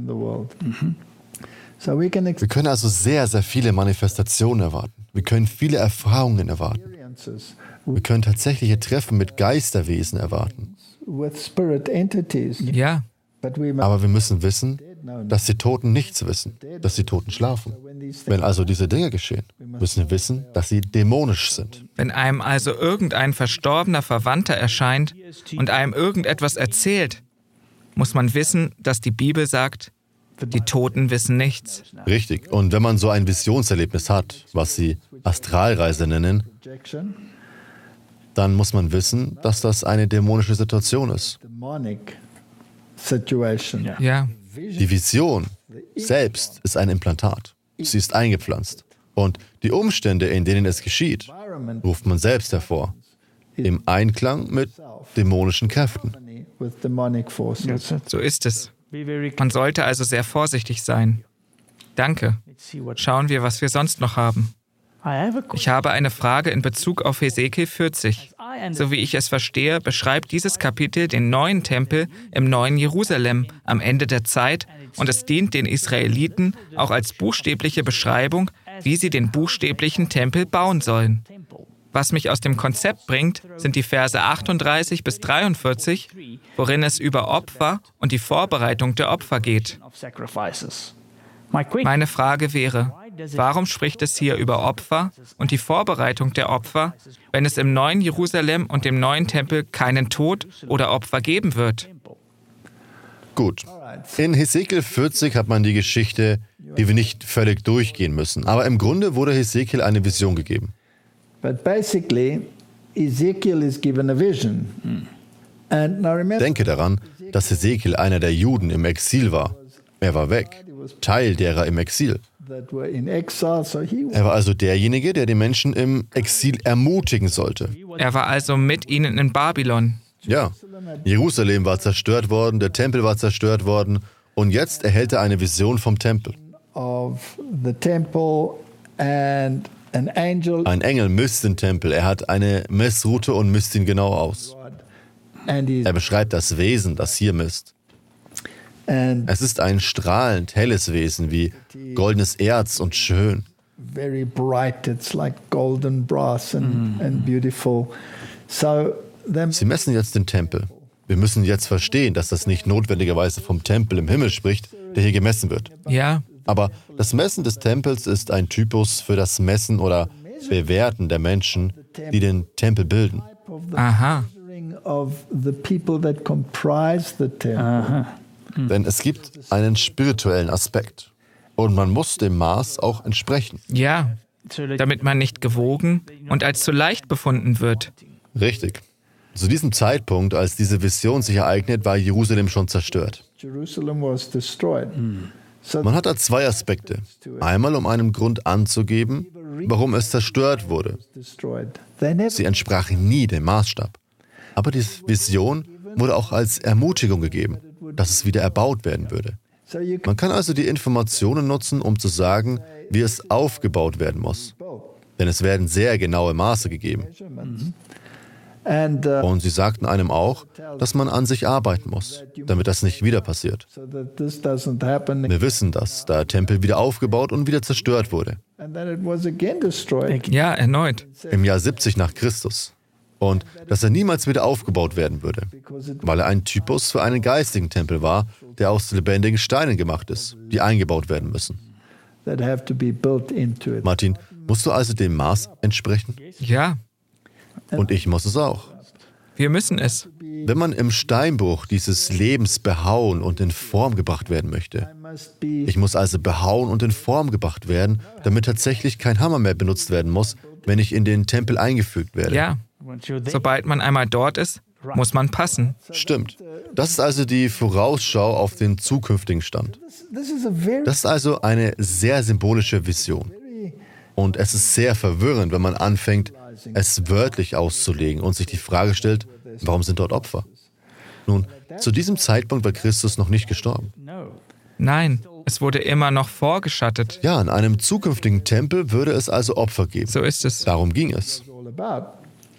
Wir können also sehr, sehr viele Manifestationen erwarten. Wir können viele Erfahrungen erwarten. Wir können tatsächliche Treffen mit Geisterwesen erwarten. ja. Aber wir müssen wissen, dass die Toten nichts wissen, dass die Toten schlafen. Wenn also diese Dinge geschehen, müssen wir wissen, dass sie dämonisch sind. Wenn einem also irgendein verstorbener Verwandter erscheint und einem irgendetwas erzählt, muss man wissen, dass die Bibel sagt, Die Toten wissen nichts. Richtig. Und wenn man so ein Visionserlebnis hat, was sie Astralreise nennen, dann muss man wissen, dass das eine dämonische Situation ist. Ja. Die Vision selbst ist ein Implantat. Sie ist eingepflanzt. Und die Umstände, in denen es geschieht, ruft man selbst hervor. Im Einklang mit dämonischen Kräften. So ist es. Man sollte also sehr vorsichtig sein. Danke. Schauen wir, was wir sonst noch haben. Ich habe eine Frage in Bezug auf Hesekiel vierzig. So wie ich es verstehe, beschreibt dieses Kapitel den neuen Tempel im neuen Jerusalem am Ende der Zeit und es dient den Israeliten auch als buchstäbliche Beschreibung, wie sie den buchstäblichen Tempel bauen sollen. Was mich aus dem Konzept bringt, sind die Verse achtunddreißig bis dreiundvierzig, worin es über Opfer und die Vorbereitung der Opfer geht. Meine Frage wäre, warum spricht es hier über Opfer und die Vorbereitung der Opfer, wenn es im neuen Jerusalem und dem neuen Tempel keinen Tod oder Opfer geben wird? Gut. In Hesekiel vierzig hat man die Geschichte, die wir nicht völlig durchgehen müssen. Aber im Grunde wurde Hesekiel eine Vision gegeben. But basically, Ezekiel is given a vision. And now remember, Denke daran, dass Hesekiel einer der Juden im Exil war. Er war weg, Teil derer im Exil. that were in exile, so he Er war also derjenige, der die Menschen im Exil ermutigen sollte. Er war also mit ihnen in Babylon. Ja, Jerusalem war zerstört worden, der Tempel war zerstört worden und jetzt erhält er eine Vision vom Tempel. of the temple and an angel Ein Engel misst den Tempel, er hat eine Messroute und misst ihn genau aus. and he's Er beschreibt das Wesen, das hier misst. and Es ist ein strahlend helles Wesen wie goldenes Erz und schön. very bright. It's like golden brass and, and beautiful. So then Sie messen jetzt den Tempel. Wir müssen jetzt verstehen, dass das nicht notwendigerweise vom Tempel im Himmel spricht, der hier gemessen wird. Ja, Aber das Messen des Tempels ist ein Typus für das Messen oder Bewerten der Menschen, die den Tempel bilden. aha. of the people that comprise the temple. Denn es gibt einen spirituellen Aspekt. Und man muss dem Maß auch entsprechen. Ja, damit man nicht gewogen und als zu leicht befunden wird. Richtig. Zu diesem Zeitpunkt, als diese Vision sich ereignet, war Jerusalem schon zerstört. Jerusalem was destroyed. So Man hat da zwei Aspekte. Einmal, um einen Grund anzugeben, warum es zerstört wurde. destroyed. They never Sie entsprach nie dem Maßstab. Aber die Vision wurde auch als Ermutigung gegeben, dass es wieder erbaut werden würde. so you can Man kann also die Informationen nutzen, um zu sagen, wie es aufgebaut werden muss. Denn es werden sehr genaue Maße gegeben. and uh, Und sie sagten einem auch, dass man an sich arbeiten muss, damit das nicht wieder passiert. so that this doesn't happen Wir wissen, dass der Tempel wieder aufgebaut und wieder zerstört wurde. and then it was again destroyed. Ja, erneut. Im Jahr siebzig nach Christus. Und dass er niemals wieder aufgebaut werden würde, weil er ein Typus für einen geistigen Tempel war, der aus lebendigen Steinen gemacht ist, die eingebaut werden müssen. That have to be built into it. Martin, musst du also dem Maß entsprechen? Ja, Und ich muss es auch. wir müssen es. Wenn man im Steinbruch dieses Lebens behauen und in Form gebracht werden möchte, Must be ich muss also behauen und in Form gebracht werden, damit tatsächlich kein Hammer mehr benutzt werden muss, wenn ich in den Tempel eingefügt werde. Ja, sobald man einmal dort ist, muss man passen. Stimmt. Das ist also die Vorausschau auf den zukünftigen Stand. this is a very Das ist also eine sehr symbolische Vision. Und es ist sehr verwirrend, wenn man anfängt, es wörtlich auszulegen und sich die Frage stellt, warum sind dort Opfer? Nun, zu diesem Zeitpunkt war Christus noch nicht gestorben. Nein, es wurde immer noch vorgeschattet. Ja, in einem zukünftigen Tempel würde es also Opfer geben. So ist es. Darum ging es. all about.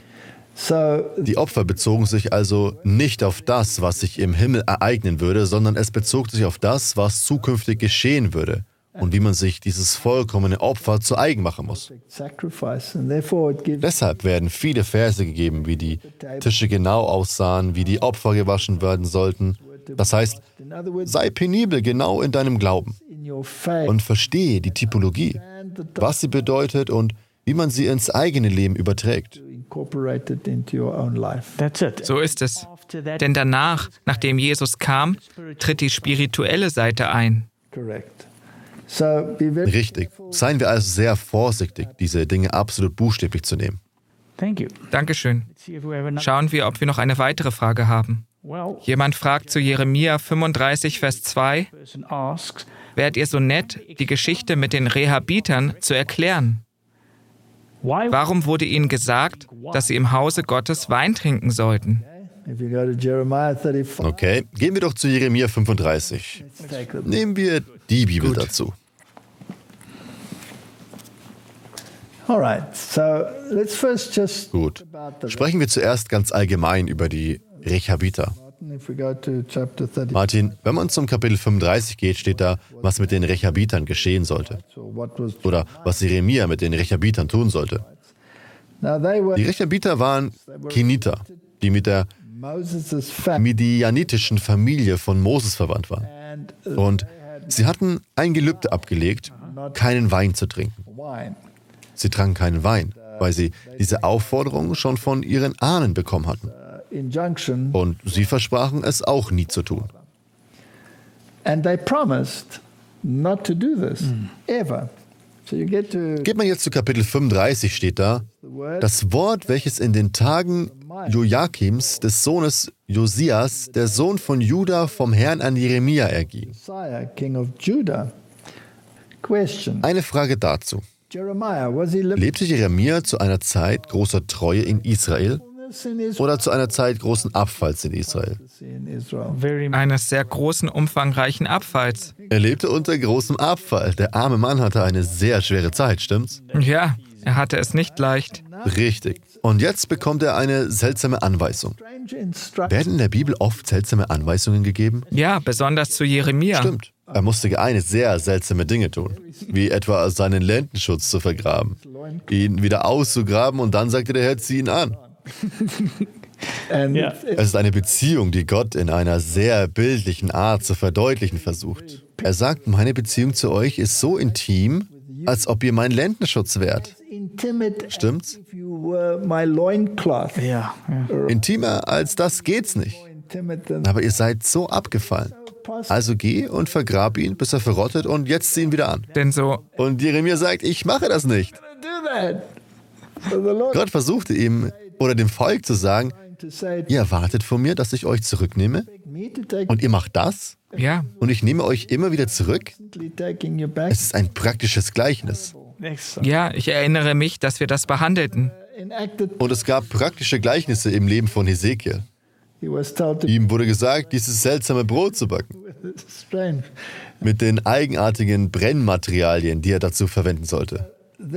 So Die Opfer bezogen sich also nicht auf das, was sich im Himmel ereignen würde, sondern es bezog sich auf das, was zukünftig geschehen würde und wie man sich dieses vollkommene Opfer zu eigen machen muss. sacrifice, and therefore it gives Deshalb werden viele Verse gegeben, wie die Tische genau aussahen, wie die Opfer gewaschen werden sollten. Das heißt, in other words sei penibel genau in deinem Glauben in your faith und verstehe die Typologie, and the was sie bedeutet und wie man sie ins eigene Leben überträgt. incorporated into your own life. That's it. So ist es. Denn danach, nachdem Jesus kam, tritt die spirituelle Seite ein. Richtig. Seien wir also sehr vorsichtig, diese Dinge absolut buchstäblich zu nehmen. Dankeschön. Schauen wir, ob wir noch eine weitere Frage haben. Jemand fragt zu Jeremia fünfunddreißig, Vers zwei, wärt ihr so nett, die Geschichte mit den Rehabitern zu erklären? Warum wurde ihnen gesagt, dass sie im Hause Gottes Wein trinken sollten? Okay, gehen wir doch zu Jeremia fünfunddreißig. Nehmen wir die Bibel Gut. dazu. Gut. Sprechen wir zuerst ganz allgemein über die Rechabiter. Martin, wenn man zum Kapitel fünfunddreißig geht, steht da, was mit den Rechabitern geschehen sollte. Oder was Jeremia mit den Rechabitern tun sollte. Die Rechabiter waren Keniter, die mit der midianitischen Familie von Moses verwandt waren. Und sie hatten ein Gelübde abgelegt, keinen Wein zu trinken. Sie tranken keinen Wein, weil sie diese Aufforderung schon von ihren Ahnen bekommen hatten. Und sie versprachen, es auch nie zu tun. Geht man jetzt zu Kapitel fünfunddreißig, steht da, das Wort, welches in den Tagen Joachims, des Sohnes Josias, der Sohn von Juda, vom Herrn an Jeremia erging. Eine Frage dazu. Lebte Jeremia zu einer Zeit großer Treue in Israel oder zu einer Zeit großen Abfalls in Israel? Eines sehr großen, umfangreichen Abfalls. Er lebte unter großem Abfall. Der arme Mann hatte eine sehr schwere Zeit, stimmt's? Ja, er hatte es nicht leicht. Richtig. Und jetzt bekommt er eine seltsame Anweisung. Werden in der Bibel oft seltsame Anweisungen gegeben? Ja, besonders zu Jeremia. Stimmt. Er musste eine sehr seltsame Dinge tun, wie etwa seinen Lendenschutz zu vergraben, ihn wieder auszugraben und dann sagte der Herr, zieh ihn an. Ja. Es ist eine Beziehung, die Gott in einer sehr bildlichen Art zu verdeutlichen versucht. Er sagt, meine Beziehung zu euch ist so intim, als ob ihr mein Lendenschutz wärt. Stimmt's? Ja, ja. Intimer als das geht's nicht. Aber ihr seid so abgefallen. Also geh und vergrab ihn, bis er verrottet und jetzt zieh ihn wieder an. Denn so, Und Jeremia sagt, ich mache das nicht. Gott versuchte ihm oder dem Volk zu sagen, ihr erwartet von mir, dass ich euch zurücknehme und ihr macht das ja, und ich nehme euch immer wieder zurück. Es ist ein praktisches Gleichnis. ja, ich erinnere mich, dass wir das behandelten. Und es gab praktische Gleichnisse im Leben von Hesekiel. Ihm wurde gesagt, dieses seltsame Brot zu backen. Mit den eigenartigen Brennmaterialien, die er dazu verwenden sollte.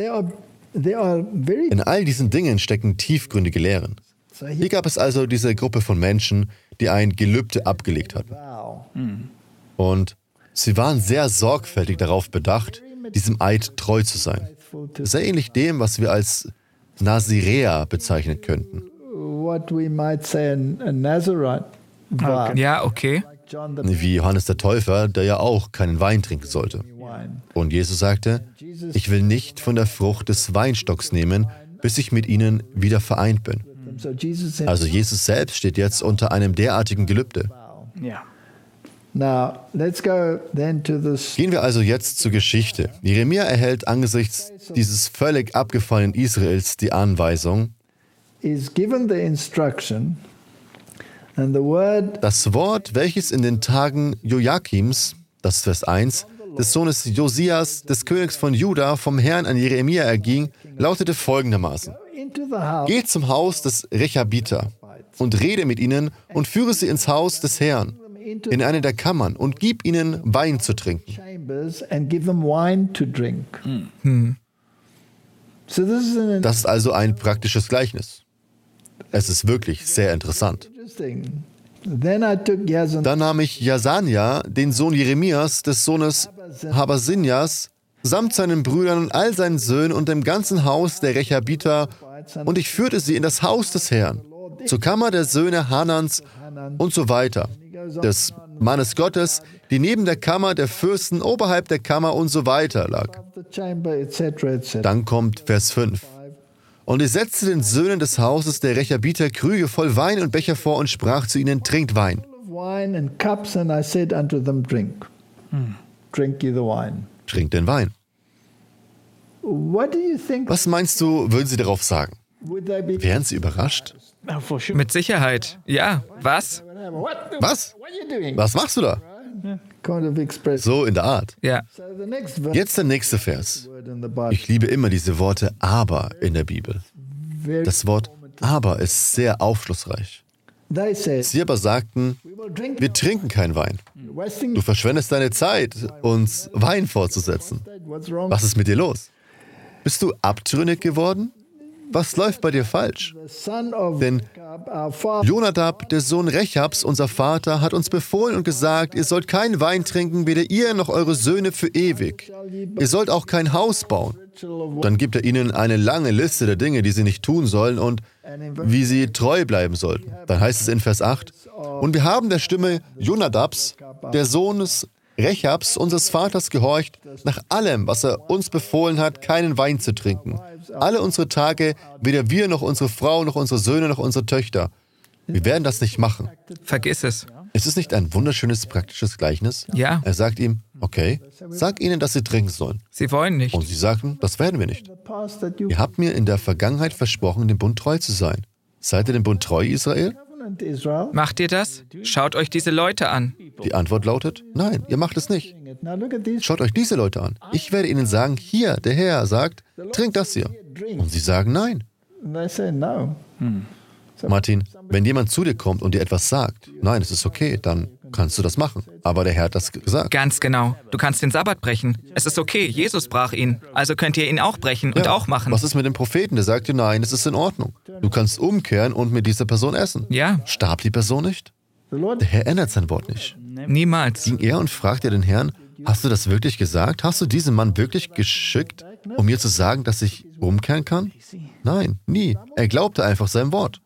In all diesen Dingen stecken tiefgründige Lehren. Hier gab es also diese Gruppe von Menschen, die ein Gelübde abgelegt hatten. Und sie waren sehr sorgfältig darauf bedacht, diesem Eid treu zu sein. Sehr ähnlich dem, was wir als Naziräer bezeichnen könnten. Ja, okay. Wie Johannes der Täufer, der ja auch keinen Wein trinken sollte. Und Jesus sagte, ich will nicht von der Frucht des Weinstocks nehmen, bis ich mit ihnen wieder vereint bin. Also Jesus selbst steht jetzt unter einem derartigen Gelübde. Ja. Gehen wir also jetzt zur Geschichte. Jeremia erhält angesichts dieses völlig abgefallenen Israels die Anweisung, das Wort, welches in den Tagen Joachims, das ist Vers eins, des Sohnes Josias, des Königs von Juda, vom Herrn an Jeremia erging, lautete folgendermaßen. Geht zum Haus des Rechabiter und rede mit ihnen und führe sie ins Haus des Herrn, in eine der Kammern und gib ihnen Wein zu trinken. Hm. Das ist also ein praktisches Gleichnis. Es ist wirklich sehr interessant. Dann nahm ich Jasania, den Sohn Jeremias, des Sohnes Habasinjas, samt seinen Brüdern und all seinen Söhnen und dem ganzen Haus der Rechabiter, und ich führte sie in das Haus des Herrn, zur Kammer der Söhne Hanans und so weiter, des Mannes Gottes, die neben der Kammer der Fürsten, oberhalb der Kammer und so weiter lag. Dann kommt Vers fünf. Und ich setzte den Söhnen des Hauses der Rechabiter Krüge voll Wein und Becher vor und sprach zu ihnen, trinkt Wein. drink you the wine. Trink den Wein. What do you think? Was meinst du, würden sie darauf sagen? Would they be Wären sie überrascht? Oh, for sure. Mit Sicherheit. Ja, was? What? Was? What are you doing? Was machst du da? Kind of express. So in der Art. Ja. So the next verse Jetzt der nächste Vers. word in the Bible. Ich liebe immer diese Worte aber in der Bibel. Very- Das Wort aber ist sehr aufschlussreich. They said, Sie aber sagten, we will drink. wir trinken keinen Wein. You're wasting Du verschwendest deine Zeit, uns Wein vorzusetzen. What's wrong? Was ist mit dir los? Bist du abtrünnig geworden? Was läuft bei dir falsch? The son of Denn our father. Jonadab, der Sohn Rechabs, unser Vater, hat uns befohlen und gesagt, ihr sollt keinen Wein trinken, weder ihr noch eure Söhne für ewig. Ihr sollt auch kein Haus bauen. Dann gibt er ihnen eine lange Liste der Dinge, die sie nicht tun sollen und wie sie treu bleiben sollten. Dann heißt es in Vers acht, und wir haben der Stimme Jonadabs, der Sohnes Rechabs, unseres Vaters, gehorcht, nach allem, was er uns befohlen hat, keinen Wein zu trinken. Alle unsere Tage, weder wir noch unsere Frau, noch unsere Söhne, noch unsere Töchter. Wir werden das nicht machen. Vergiss es. Ist es nicht ein wunderschönes, praktisches Gleichnis? Ja. Er sagt ihm, okay, sag ihnen, dass sie trinken sollen. Sie wollen nicht. Und sie sagten, das werden wir nicht. The past that you Ihr habt mir in der Vergangenheit versprochen, dem Bund treu zu sein. Seid ihr dem Bund treu, Israel? covenant Israel. Macht ihr das? Schaut euch diese Leute an. Die Antwort lautet, nein, ihr macht es nicht. Now look at these. Schaut euch diese Leute an. Ich werde ihnen sagen, hier, der Herr sagt, trinkt das hier. Und sie sagen nein. They say no. Martin, wenn jemand zu dir kommt und dir etwas sagt, nein, es ist okay, dann kannst du das machen. Aber der Herr hat das gesagt. Ganz genau. Du kannst den Sabbat brechen. Es ist okay, Jesus brach ihn. Also könnt ihr ihn auch brechen und Ja, auch machen. Was ist mit dem Propheten? Der sagt dir, nein, es ist in Ordnung. Du kannst umkehren und mit dieser Person essen. Ja, Starb die Person nicht? The Lord Der Herr ändert sein Wort nicht. niemals. Ging er und fragte den Herrn, hast du das wirklich gesagt? Hast du diesen Mann wirklich geschickt, um mir zu sagen, dass ich umkehren kann? Nein, nie. Er glaubte einfach seinem Wort.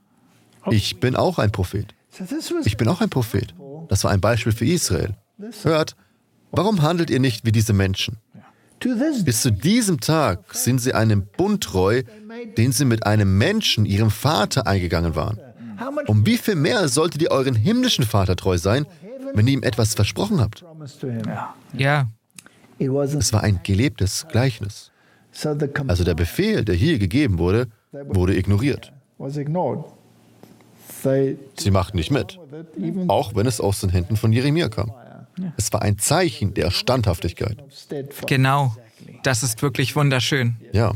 Ich bin auch ein Prophet. So this was Ich bin auch ein Prophet. Das war ein Beispiel für Israel. Hört, warum handelt ihr nicht wie diese Menschen? to this Bis zu diesem Tag sind sie einem Bund treu, den sie mit einem Menschen, ihrem Vater, eingegangen waren. how much Um wie viel mehr solltet ihr euren himmlischen Vater treu sein, wenn ihr ihm etwas versprochen habt? promised to him. Ja, It wasn't Es war ein gelebtes Gleichnis. so the command Also der Befehl, der hier gegeben wurde, wurde ignoriert. was ignored. They Sie machten nicht mit, that even auch wenn es aus den Händen von Jeremia kam. Es war ein Zeichen der Standhaftigkeit. steadfast. genau. Das ist wirklich wunderschön. Ja,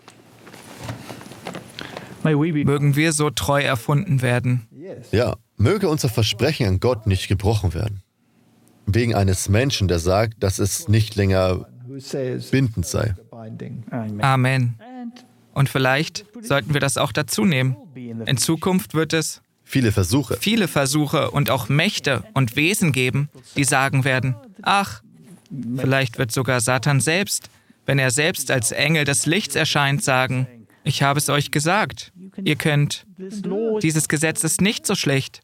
May we be Mögen wir so treu erfunden werden. ja, möge unser Versprechen an Gott nicht gebrochen werden. Wegen eines Menschen, der sagt, dass es nicht länger Who says bindend sei. binding? Amen. Amen. And Und vielleicht sollten wir das auch dazu nehmen. In Zukunft wird es Viele Versuche. viele Versuche und auch Mächte und Wesen geben, die sagen werden, ach, vielleicht wird sogar Satan selbst, wenn er selbst als Engel des Lichts erscheint, sagen, ich habe es euch gesagt, ihr könnt, this Lord dieses Gesetz ist nicht so schlecht.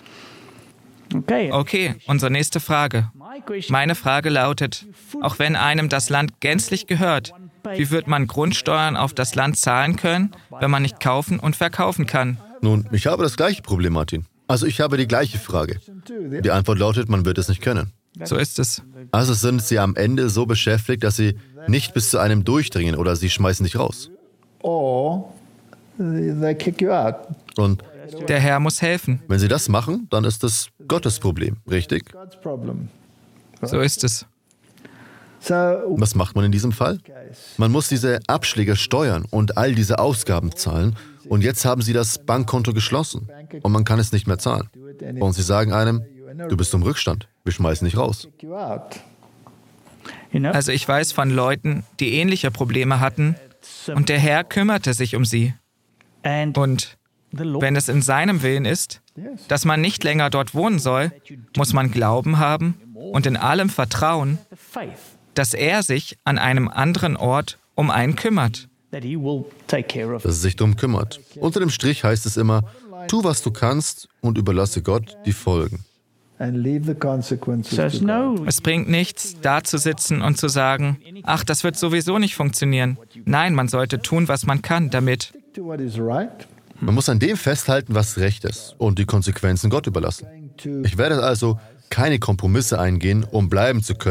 Okay. Okay, unsere nächste Frage. My question Meine Frage lautet, auch wenn einem das Land gänzlich gehört, wie wird man Grundsteuern auf das Land zahlen können, wenn man nicht kaufen und verkaufen kann? Nun, ich habe das gleiche Problem, Martin. Also ich habe die gleiche Frage. Die Antwort lautet, man wird es nicht können. So ist es. Also sind sie am Ende so beschäftigt, dass sie nicht bis zu einem durchdringen oder sie schmeißen dich raus. Or they kick you out. Und Der Herr muss helfen. wenn sie das machen, dann ist das Gottes Problem, richtig? God's problem. So ist es. So Was macht man in diesem Fall? Man muss diese Abschläge steuern und all diese Ausgaben zahlen. Und jetzt haben sie das Bankkonto geschlossen und man kann es nicht mehr zahlen. Und sie sagen einem, du bist im Rückstand, wir schmeißen dich raus. kick you out. you know, Also ich weiß von Leuten, die ähnliche Probleme hatten und der Herr kümmerte sich um sie. and Und the Lord wenn es in seinem Willen ist, dass man nicht länger dort wohnen soll, muss man Glauben haben und in allem vertrauen, the faith dass er sich an einem anderen Ort um einen kümmert. that He will take care of. Dass es sich darum kümmert. Unter dem Strich heißt es immer, tu, was du kannst und überlasse Gott die Folgen. And leave the consequences So to it's God. no Es bringt nichts, da zu sitzen und zu sagen, ach, das wird sowieso nicht funktionieren. Nein, man sollte tun, was man kann, damit. Stick to what is right. Man muss an dem festhalten, was recht ist und die Konsequenzen Gott überlassen. To Ich werde also keine Kompromisse eingehen, um bleiben zu können,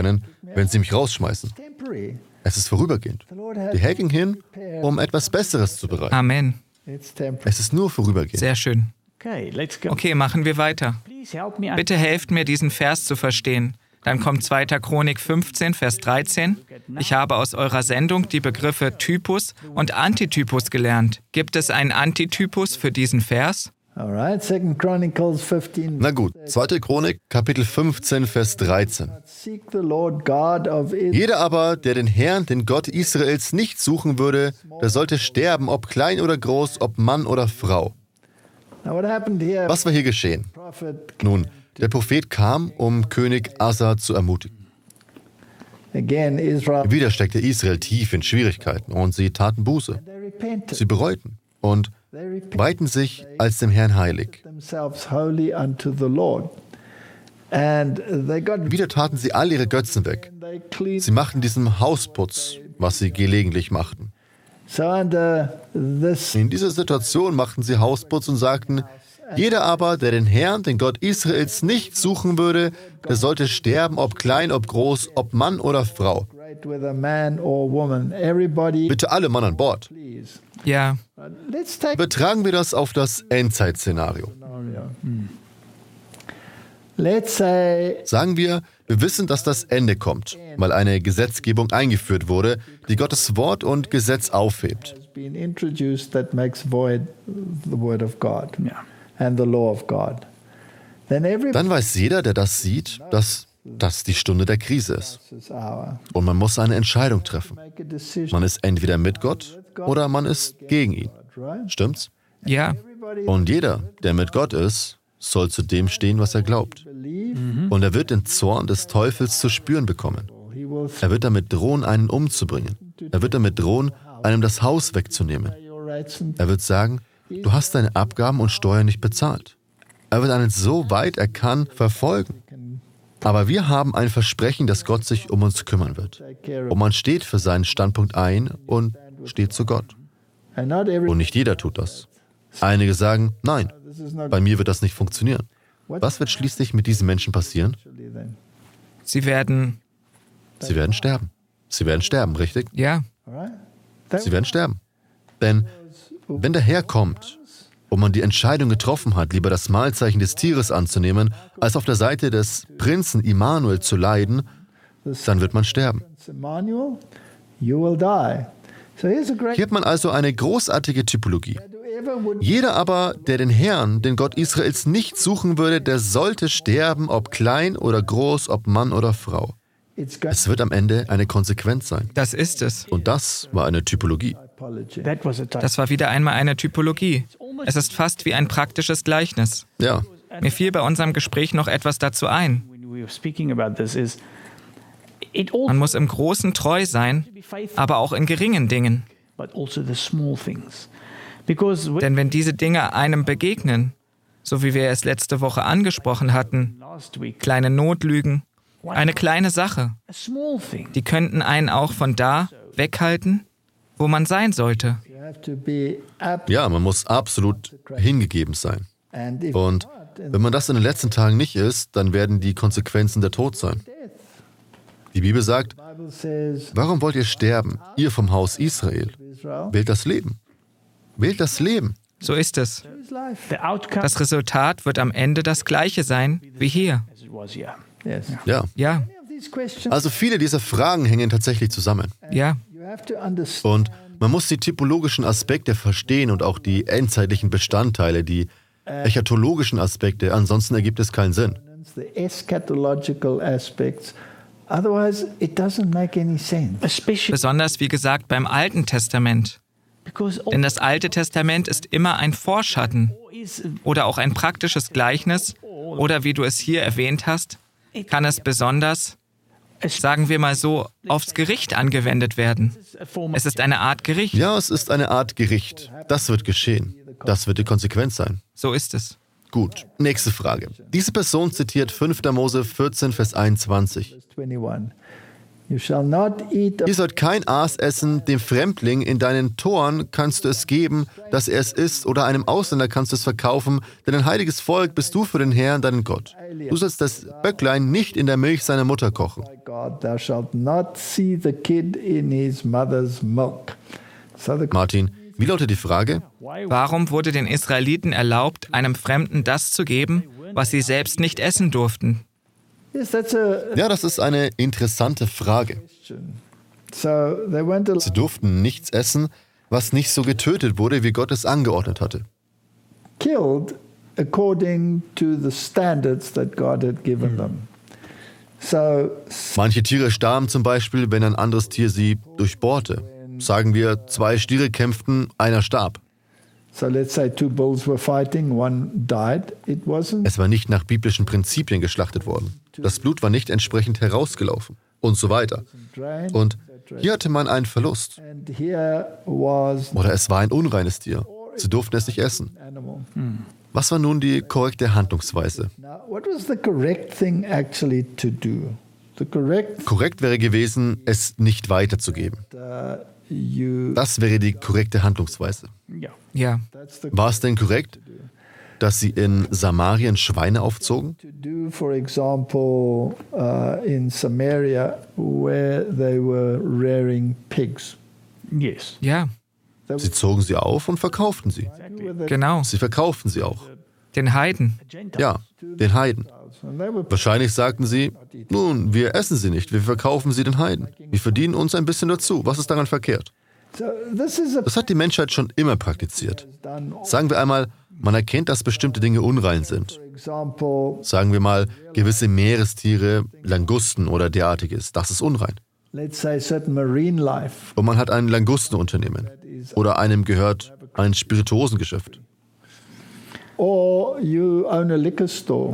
wenn sie mich rausschmeißen. Es ist vorübergehend. Der Herr ging hin, um etwas Besseres zu bereiten. Amen. Es ist nur vorübergehend. Sehr schön. Okay, let's go. Okay, machen wir weiter. Please help me. Bitte helft mir, diesen Vers zu verstehen. Dann kommt zweiter Chronik fünfzehn, Vers dreizehn. Ich habe aus eurer Sendung die Begriffe Typus und Antitypus gelernt. Gibt es einen Antitypus für diesen Vers? Alright, Second Chronicles fifteen. Na gut, zweite Chronik, Kapitel fünfzehn, Vers dreizehn. Seek the Lord God of Israel. Jeder aber, der den Herrn, den Gott Israels, nicht suchen würde, der sollte sterben, ob klein oder groß, ob Mann oder Frau. Now what happened here? Was war hier geschehen? Prophet Nun, der Prophet kam, um König Asa zu ermutigen. again Israel. Wieder steckte Israel tief in Schwierigkeiten und sie taten Buße. They repented. Sie bereuten und They repented weihten sich als dem Herrn heilig. themselves holy unto the Lord. And they got Wieder taten sie all ihre Götzen weg. they cleaned. Sie machten diesen Hausputz, was sie gelegentlich machten. So under this In dieser Situation machten sie Hausputz und sagten, jeder aber, der den Herrn, den Gott Israels, nicht suchen würde, der sollte sterben, ob klein, ob groß, ob Mann oder Frau. right with a man or woman, everybody Bitte alle Mann an Bord. please. Ja, Let's take Übertragen wir das auf das Endzeit-Szenario. let's say Sagen wir, wir wissen, dass das Ende kommt, weil eine Gesetzgebung eingeführt wurde, die Gottes Wort und Gesetz aufhebt. has been introduced that makes void the word of God Yeah. and the law of God. Then every Dann weiß jeder, der das sieht, dass das die Stunde der Krise ist. is hour. Und man muss eine Entscheidung treffen. Make a decision, Man ist entweder mit Gott oder man ist gegen ihn. right? Stimmt's? ja, Everybody Und jeder, der mit Gott ist, soll zu dem stehen, was er glaubt. believe Und er wird den Zorn des Teufels zu spüren bekommen. he will Er wird damit drohen, einen umzubringen. Er wird damit drohen, einem das Haus wegzunehmen. pay your rights and Er wird sagen, du hast deine Abgaben und Steuern nicht bezahlt. Er wird einen so weit er kann verfolgen. Aber wir haben ein Versprechen, dass Gott sich um uns kümmern wird. take care of. Und man steht für seinen Standpunkt ein und steht zu Gott. And not every Und nicht jeder tut das. Einige sagen, nein, this is not bei mir wird das nicht funktionieren. Was wird schließlich mit diesen Menschen passieren? actually then. sie werden, Sie werden sterben. Sie werden sterben, richtig? ja, All right? That Sie werden sterben. Denn wenn der Herr kommt und man die Entscheidung getroffen hat, lieber das Mahlzeichen des Tieres anzunehmen, als auf der Seite des Prinzen Immanuel zu leiden, dann wird man sterben. Emmanuel, you will die. So here's a great Hier hat man also eine großartige Typologie. whoever would Jeder aber, der den Herrn, den Gott Israels, nicht suchen würde, der sollte sterben, ob klein oder groß, ob Mann oder Frau. it's going Es wird am Ende eine Konsequenz sein. das ist es. Und das war eine Typologie. apology. That was a type. Das war wieder einmal eine Typologie. Es ist fast wie ein praktisches Gleichnis. Ja, Mir fiel bei unserem Gespräch noch etwas dazu ein. When we were speaking about this, is it all Man muss im Großen treu sein, be faithful, aber auch in geringen Dingen. but also the small things, because when Denn wenn diese Dinge einem begegnen, so wie wir es letzte Woche angesprochen hatten, last week, kleine Notlügen, eine kleine Sache, a small thing, die könnten einen auch von da weghalten, wo man sein sollte. You have to be up ja, man muss absolut hingegeben sein. and if Und wenn man das in den letzten Tagen nicht ist, dann werden die Konsequenzen der Tod sein. Die Bibel sagt, the Bible says warum wollt ihr sterben, ihr vom Haus Israel? Israel, Wählt das Leben. Wählt das Leben. So ist es. choose life. the outcome Das Resultat wird am Ende das gleiche sein wie hier. as it was here. Yes. Ja, Ja, Many of these questions also viele dieser Fragen hängen tatsächlich zusammen. ja, you have to understand Und man muss die typologischen Aspekte verstehen und auch die endzeitlichen Bestandteile, die eschatologischen Aspekte, ansonsten ergibt es keinen Sinn. the eschatological aspects. Otherwise, it doesn't make any sense. Especially besonders wie gesagt beim Alten Testament. because all Denn das Alte Testament ist immer ein Vorschatten is oder auch ein praktisches Gleichnis oder wie du es hier erwähnt hast, kann es besonders, sagen wir mal so, aufs Gericht angewendet werden. a form of Es ist eine Art Gericht. Ja, es ist eine Art Gericht. Das wird geschehen. Das wird die Konsequenz sein. So ist es. Gut, nächste Frage. Diese Person zitiert fünfter Mose vierzehn, Vers einundzwanzig. twenty-one. You shall not eat Ihr sollt kein Aas essen, dem Fremdling in deinen Toren kannst du es geben, dass er es isst, oder einem Ausländer kannst du es verkaufen, denn ein heiliges Volk bist du für den Herrn, deinen Gott. Du sollst das Böcklein nicht in der Milch seiner Mutter kochen. God, thou shalt not see the kid in his mother's milk. So the Martin, wie lautet die Frage? Warum wurde den Israeliten erlaubt, einem Fremden das zu geben, was sie selbst nicht essen durften? yes, that's a Ja, das ist eine interessante Frage. question. So they weren't allowed Sie durften nichts essen, was nicht so getötet wurde, wie Gott es angeordnet hatte. killed according to the standards that God had given them. So Manche Tiere starben zum Beispiel, wenn ein anderes Tier sie durchbohrte. Sagen wir, zwei Stiere kämpften, einer starb. so let's say two bulls were fighting, one died. It wasn't Es war nicht nach biblischen Prinzipien geschlachtet worden. Das Blut war nicht entsprechend herausgelaufen und so weiter. drained. Und hier hatte man einen Verlust. And here was Oder es war ein unreines Tier. Sie durften es nicht essen. animal. Was war nun die korrekte Handlungsweise? Now, what was the correct thing actually to do? The correct Korrekt wäre gewesen, es nicht weiterzugeben. uh, you Das wäre die korrekte Handlungsweise. Yeah. Ja, that's the War es denn korrekt, dass sie in Samarien Schweine aufzogen? to do, for example, uh, in Samaria, where they were rearing pigs. Yes. ja, Sie zogen sie auf und verkauften sie. genau. Sie verkauften sie auch. Den Heiden. Ja, den Heiden. And they were Wahrscheinlich sagten sie, nun, wir essen sie nicht, wir verkaufen sie den Heiden. Wir verdienen uns ein bisschen dazu. Was ist daran verkehrt? so this is a Das hat die Menschheit schon immer praktiziert. done. Sagen wir einmal, man erkennt, dass bestimmte Dinge unrein sind. For example, Sagen wir mal, gewisse Meerestiere, Langusten oder derartiges, das ist unrein. let's say certain marine life. Und man hat ein Langustenunternehmen. Oder einem gehört ein Spirituosengeschäft. Or you own a liquor store.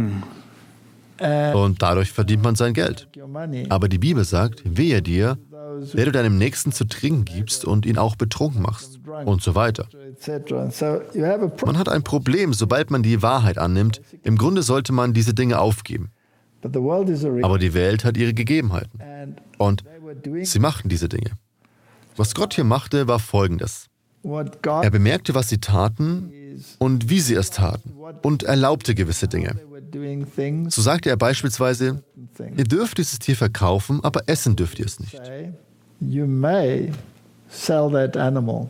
And Und dadurch verdient man sein Geld. your money. Aber die Bibel sagt, wehe dir, der du deinem Nächsten zu trinken gibst und ihn auch betrunken machst. Und so weiter. et cetera. And so you have a problem. Man hat ein Problem, sobald man die Wahrheit annimmt. Im Grunde sollte man diese Dinge aufgeben. But the world is a reality. Aber die Welt hat ihre Gegebenheiten. And Und they were doing sie machten diese Dinge. Was Gott hier machte, war Folgendes. what God Er bemerkte, was sie taten und wie sie es taten und erlaubte gewisse Dinge. they were doing things. So sagte er beispielsweise, things. ihr dürft dieses Tier verkaufen, aber essen dürft ihr es nicht. Say, you may sell that animal,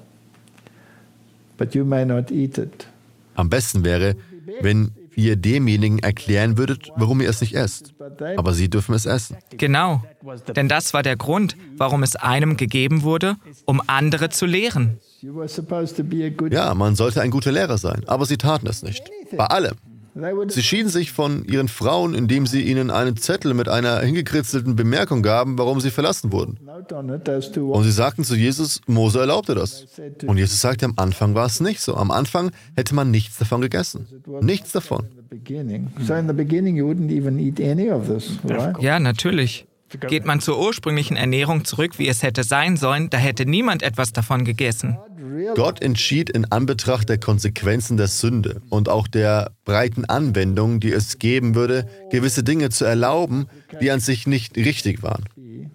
but you may not eat it. Am besten wäre, wenn ihr demjenigen erklären würdet, warum ihr es nicht esst. But they Aber sie dürfen es essen. Genau. Denn das war der Grund, warum es einem gegeben wurde, um andere zu lehren. you were supposed to be a good. Ja, man sollte ein guter Lehrer sein, aber sie taten es nicht. Bei allem. They would Sie schieden sich von ihren Frauen, indem sie ihnen einen Zettel mit einer hingekritzelten Bemerkung gaben, warum sie verlassen wurden. note on it as to Und what sie sagten zu Jesus, Mose erlaubte das. Und Jesus sagte, am Anfang war es nicht so. Am Anfang hätte man nichts davon gegessen. Nichts davon. in the beginning. So in the beginning you wouldn't even eat any of this, right? Ja, natürlich. Geht man zur ursprünglichen Ernährung zurück, wie es hätte sein sollen, da hätte niemand etwas davon gegessen. Gott entschied in Anbetracht der Konsequenzen der Sünde und auch der breiten Anwendung, die es geben würde, gewisse Dinge zu erlauben, die an sich nicht richtig waren.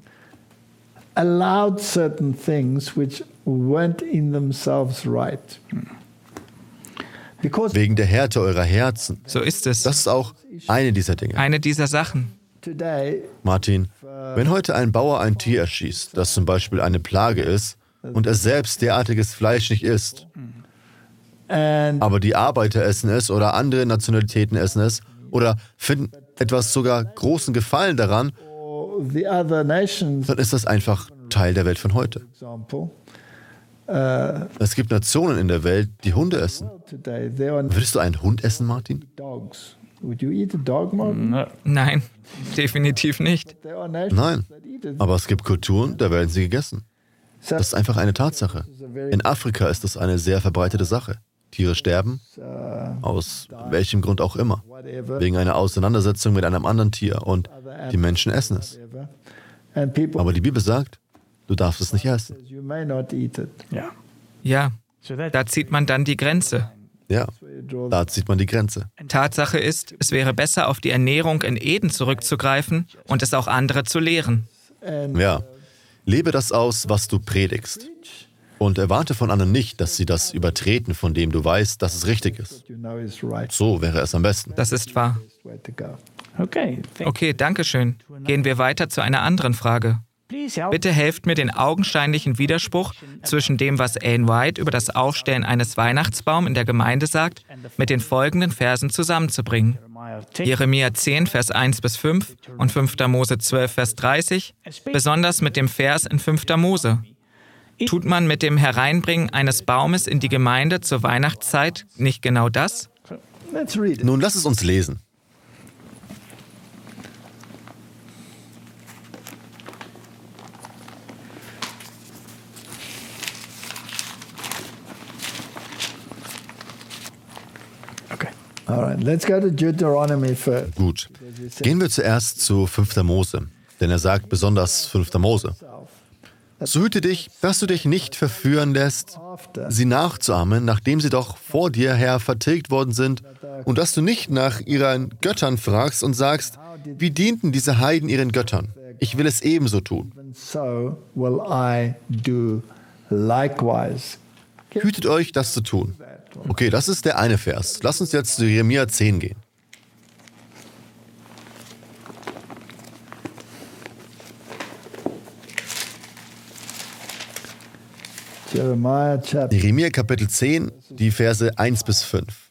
Allowed certain things which weren't in themselves right. Because Wegen der Härte eurer Herzen. So ist es. Das ist auch eine dieser Dinge. Eine dieser Sachen. today Martin, wenn heute ein Bauer ein Tier erschießt, das zum Beispiel eine Plage ist, und er selbst derartiges Fleisch nicht isst, and aber die Arbeiter essen es oder andere Nationalitäten essen es oder finden etwas sogar großen Gefallen daran, the other nations, dann ist das einfach Teil der Welt von heute. for example, Es gibt Nationen in der Welt, die Hunde essen. today there are Würdest du einen Hund essen, Martin? dogs. Would you eat a dog, Martin? No. Nein, definitiv nicht. There are nations Nein. that eat it. Aber es gibt Kulturen, da werden sie gegessen. So, Das ist einfach eine Tatsache. In Afrika ist das eine sehr verbreitete Sache. Tiere sterben, aus welchem Grund auch immer. whatever, Wegen einer Auseinandersetzung mit einem anderen Tier und die Menschen essen es. whatever. And people, Aber die Bibel sagt, du darfst es nicht essen. you may not eat it. Yeah. Ja, So that da zieht man dann die Grenze. Ja, You draw da zieht man die Grenze. Tatsache ist, es wäre besser, auf die Ernährung in Eden zurückzugreifen und es auch andere zu lehren. Ja, lebe das aus, was du predigst. Und erwarte von anderen nicht, dass sie das übertreten, von dem du weißt, dass es richtig ist. So wäre es am besten. Das ist wahr. Okay, Okay, danke schön. Gehen wir weiter zu einer anderen Frage. Bitte helft mir, den augenscheinlichen Widerspruch zwischen dem, was Ellen White über das Aufstellen eines Weihnachtsbaums in der Gemeinde sagt, mit den folgenden Versen zusammenzubringen. Jeremia zehn, Vers eins bis fünf und fünfter Mose zwölf, Vers dreißig, besonders mit dem Vers in fünfter Mose. Tut man mit dem Hereinbringen eines Baumes in die Gemeinde zur Weihnachtszeit nicht genau das? Nun, lass es uns lesen. Okay. All right, let's go to Deuteronomy first. Gut. Gehen wir zuerst zu fünfter Mose, denn er sagt besonders fünfter Mose. So hüte dich, dass du dich nicht verführen lässt, sie nachzuahmen, nachdem sie doch vor dir her vertilgt worden sind, und dass du nicht nach ihren Göttern fragst und sagst, wie dienten diese Heiden ihren Göttern? Ich will es ebenso tun. So will I do likewise. Hütet euch, das zu tun. Okay, das ist der eine Vers. Lass uns jetzt zu Jeremia zehn gehen. Jeremiah chapter. Jeremia Kapitel zehn, die Verse eins bis fünf.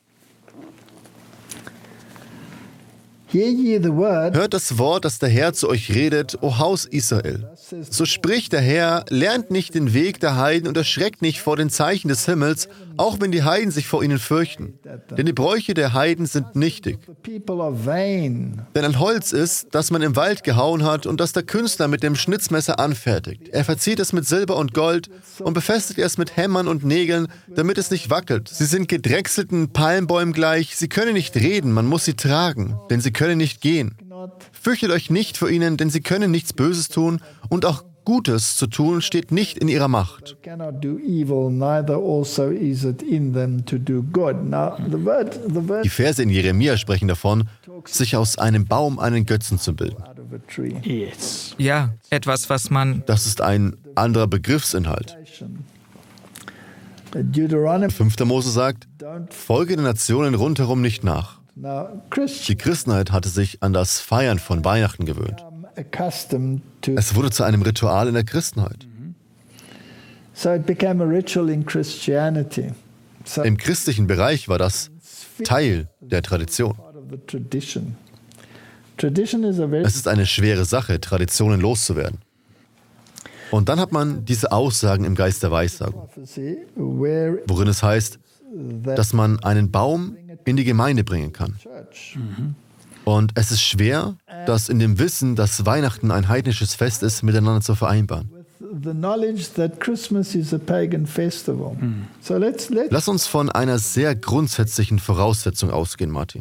Hear ye the word. Hört das Wort, das der Herr zu euch redet, o Haus Israel. So spricht der Herr, lernt nicht den Weg der Heiden und erschreckt nicht vor den Zeichen des Himmels, auch wenn die Heiden sich vor ihnen fürchten. Denn die Bräuche der Heiden sind nichtig. The people are vain. Denn ein Holz ist, das man im Wald gehauen hat und das der Künstler mit dem Schnitzmesser anfertigt. Er verzieht es mit Silber und Gold und befestigt es mit Hämmern und Nägeln, damit es nicht wackelt. Sie sind gedrechselten Palmbäumen gleich, sie können nicht reden, man muss sie tragen, denn sie können nicht gehen. Fürchtet euch nicht vor ihnen, denn sie können nichts Böses tun und auch Gutes zu tun steht nicht in ihrer Macht. Cannot do evil, neither also is it in them to do good. Now the word, the word Die Verse in Jeremia sprechen davon, sich aus einem Baum einen Götzen zu bilden. out of a tree. yes. Ja, etwas, was man... Das ist ein anderer Begriffsinhalt. Deuteronomy. fünfter Mose sagt, Don't folge den Nationen rundherum nicht nach. now Christians Die Christenheit hatte sich an das Feiern von Weihnachten gewöhnt. become accustomed to. Es wurde zu einem Ritual in der Christenheit. So it became a ritual in Christianity. So Im christlichen Bereich war das Teil der Tradition. part of the tradition. Tradition is a very Es ist eine schwere Sache, Traditionen loszuwerden. Und dann hat man diese Aussagen im Geist der Weissagung, prophecy where worin es heißt, that dass man einen Baum in die Gemeinde bringen kann. church. Und es ist schwer, das in dem Wissen, dass Weihnachten ein heidnisches Fest ist, miteinander zu vereinbaren. The knowledge that Christmas is a pagan festival. So let's let Lass uns von einer sehr grundsätzlichen Voraussetzung ausgehen, Martin.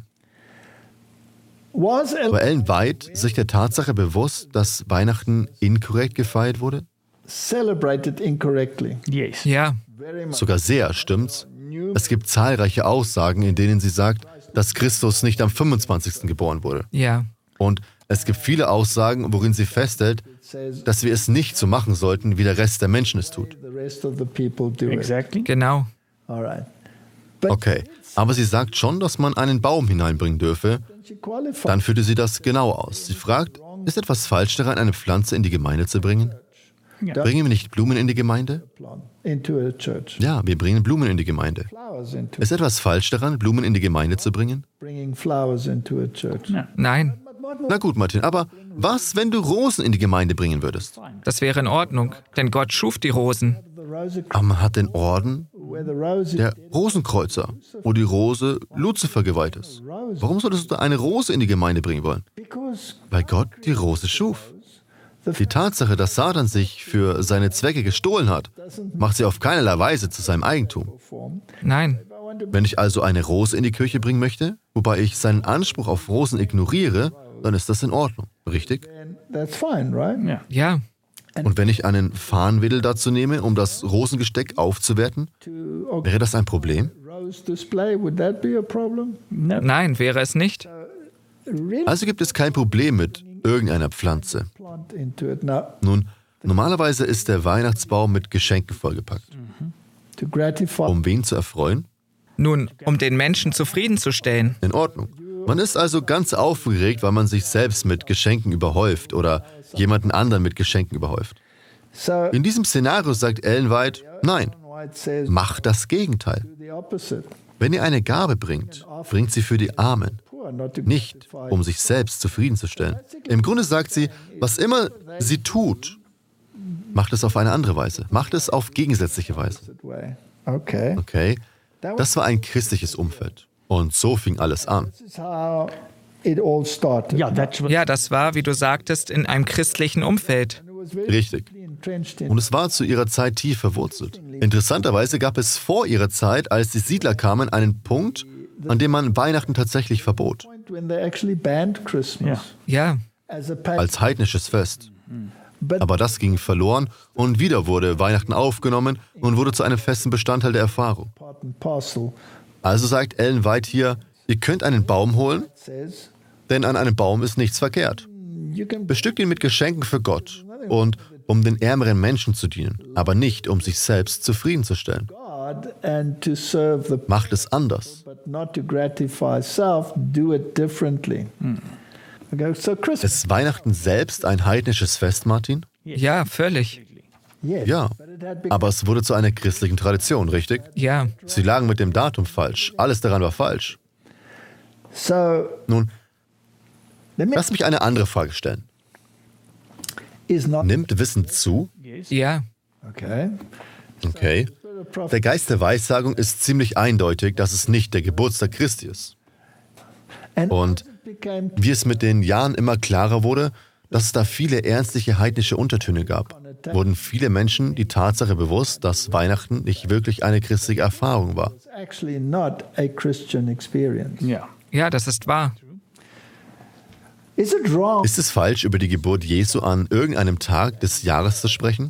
was War Ellen White sich der Tatsache bewusst, dass Weihnachten inkorrekt gefeiert wurde? celebrated incorrectly. Yes. Ja, Very much. Sogar sehr, stimmt's? Es gibt zahlreiche Aussagen, in denen sie sagt, dass Christus nicht am fünfundzwanzigsten geboren wurde. ja. Und es gibt viele Aussagen, worin sie festhält, Says dass wir es nicht so machen sollten, wie der Rest der Menschen es tut. the rest of the people do it. Exactly. Genau. All right. But Okay, aber sie sagt schon, dass man einen Baum hineinbringen dürfe. she qualified. Dann führte sie das genau aus. Sie fragt, ist etwas falsch daran, eine Pflanze in die Gemeinde zu bringen? Bringen wir nicht Blumen in die Gemeinde? Plant into a church. Ja, wir bringen Blumen in die Gemeinde. Flowers into Ist etwas falsch daran, Blumen in die Gemeinde zu bringen? bringing flowers into a church. No. Nein, Na gut, Martin, aber was, wenn du Rosen in die Gemeinde bringen würdest? das wäre in Ordnung, denn Gott schuf die Rosen. The rose, Aber man hat den Orden where the rose is der Rosenkreuzer, wo die Rose Luzifer geweiht ist. Warum solltest du eine Rose in die Gemeinde bringen wollen? because Weil Gott die Rose schuf. the Die Tatsache, dass Satan sich für seine Zwecke gestohlen hat, macht sie auf keinerlei Weise zu seinem Eigentum. form. Nein, Wenn ich also eine Rose in die Kirche bringen möchte, wobei ich seinen Anspruch auf Rosen ignoriere, dann ist das in Ordnung, richtig? And that's fine, right? Yeah. ja, Und wenn ich einen Farnwedel dazu nehme, um das Rosengesteck aufzuwerten, To wäre das ein Problem? rose display, would that be a problem? No. nein, wäre es nicht. Really? Also gibt es kein Problem mit irgendeiner Pflanze. Nun, normalerweise ist der Weihnachtsbaum mit Geschenken vollgepackt. Um wen zu erfreuen? Nun, um den Menschen zufriedenzustellen. In Ordnung. Man ist also ganz aufgeregt, weil man sich selbst mit Geschenken überhäuft oder jemanden anderen mit Geschenken überhäuft. In diesem Szenario sagt Ellen White, nein, macht das Gegenteil. Wenn ihr eine Gabe bringt, bringt sie für die Armen, nicht um sich selbst zufriedenzustellen. Im Grunde sagt sie, was immer sie tut, macht es auf eine andere Weise, macht es auf gegensätzliche Weise. Okay, das war ein christliches Umfeld. Und so fing alles an. Ja, das war, wie du sagtest, in einem christlichen Umfeld. Richtig. Und es war zu ihrer Zeit tief verwurzelt. Interessanterweise gab es vor ihrer Zeit, als die Siedler kamen, einen Punkt, an dem man Weihnachten tatsächlich verbot. Ja. Als heidnisches Fest. Aber das ging verloren und wieder wurde Weihnachten aufgenommen und wurde zu einem festen Bestandteil der Erfahrung. Also sagt Ellen White hier, ihr könnt einen Baum holen, denn an einem Baum ist nichts verkehrt. Bestückt ihn mit Geschenken für Gott und um den ärmeren Menschen zu dienen, aber nicht um sich selbst zufriedenzustellen. Macht es anders. Ist Weihnachten selbst ein heidnisches Fest, Martin? Ja, völlig. Ja, aber es wurde zu einer christlichen Tradition, richtig? Ja. Sie lagen mit dem Datum falsch. Alles daran war falsch. Nun, lass mich eine andere Frage stellen. Nimmt Wissen zu? Ja. Okay. Der Geist der Weissagung ist ziemlich eindeutig, dass es nicht der Geburtstag Christi ist. Und wie es mit den Jahren immer klarer wurde, dass es da viele ernstliche heidnische Untertöne gab, wurden viele Menschen die Tatsache bewusst, dass Weihnachten nicht wirklich eine christliche Erfahrung war. Ja, das ist wahr. Ist es falsch, über die Geburt Jesu an irgendeinem Tag des Jahres zu sprechen?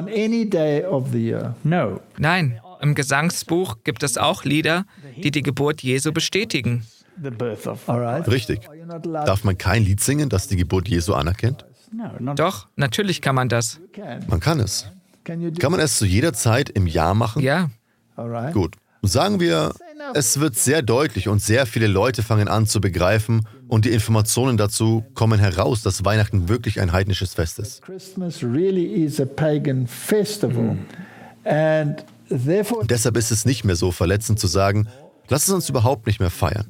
Nein, im Gesangsbuch gibt es auch Lieder, die die Geburt Jesu bestätigen. Richtig. Darf man kein Lied singen, das die Geburt Jesu anerkennt? Doch, natürlich kann man das. Man kann es. Kann man es zu jeder Zeit im Jahr machen? Ja. Gut. Sagen wir, es wird sehr deutlich und sehr viele Leute fangen an zu begreifen und die Informationen dazu kommen heraus, dass Weihnachten wirklich ein heidnisches Fest ist. Und deshalb ist es nicht mehr so verletzend zu sagen, lass es uns überhaupt nicht mehr feiern.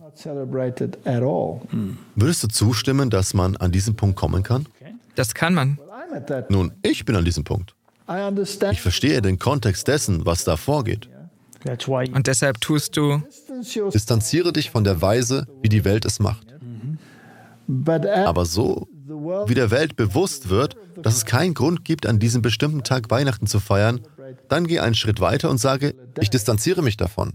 Würdest du zustimmen, dass man an diesen Punkt kommen kann? Das kann man. Nun, ich bin an diesem Punkt. Ich verstehe den Kontext dessen, was da vorgeht. Und deshalb tust du... Distanziere dich von der Weise, wie die Welt es macht. Aber so, wie der Welt bewusst wird, dass es keinen Grund gibt, an diesem bestimmten Tag Weihnachten zu feiern, dann geh einen Schritt weiter und sage, ich distanziere mich davon.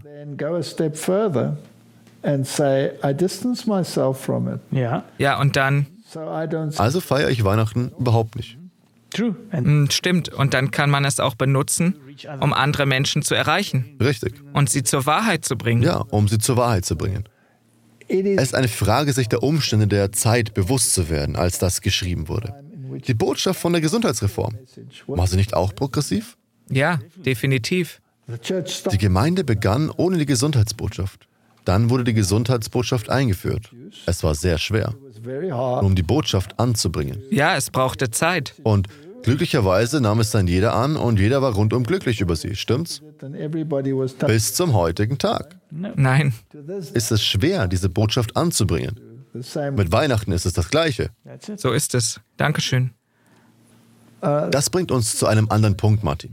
Ja, und dann... Also feiere ich Weihnachten überhaupt nicht. Stimmt, und dann kann man es auch benutzen, um andere Menschen zu erreichen. Richtig. Und sie zur Wahrheit zu bringen. Ja, um sie zur Wahrheit zu bringen. Es ist eine Frage, sich der Umstände der Zeit bewusst zu werden, als das geschrieben wurde. Die Botschaft von der Gesundheitsreform. War sie nicht auch progressiv? Ja, definitiv. Die Gemeinde begann ohne die Gesundheitsbotschaft. Dann wurde die Gesundheitsbotschaft eingeführt. Es war sehr schwer, um die Botschaft anzubringen. Ja, es brauchte Zeit. Und glücklicherweise nahm es dann jeder an und jeder war rundum glücklich über sie, stimmt's? Bis zum heutigen Tag. Nein. Ist es schwer, diese Botschaft anzubringen? Mit Weihnachten ist es das Gleiche. So ist es. Dankeschön. Das bringt uns zu einem anderen Punkt, Martin.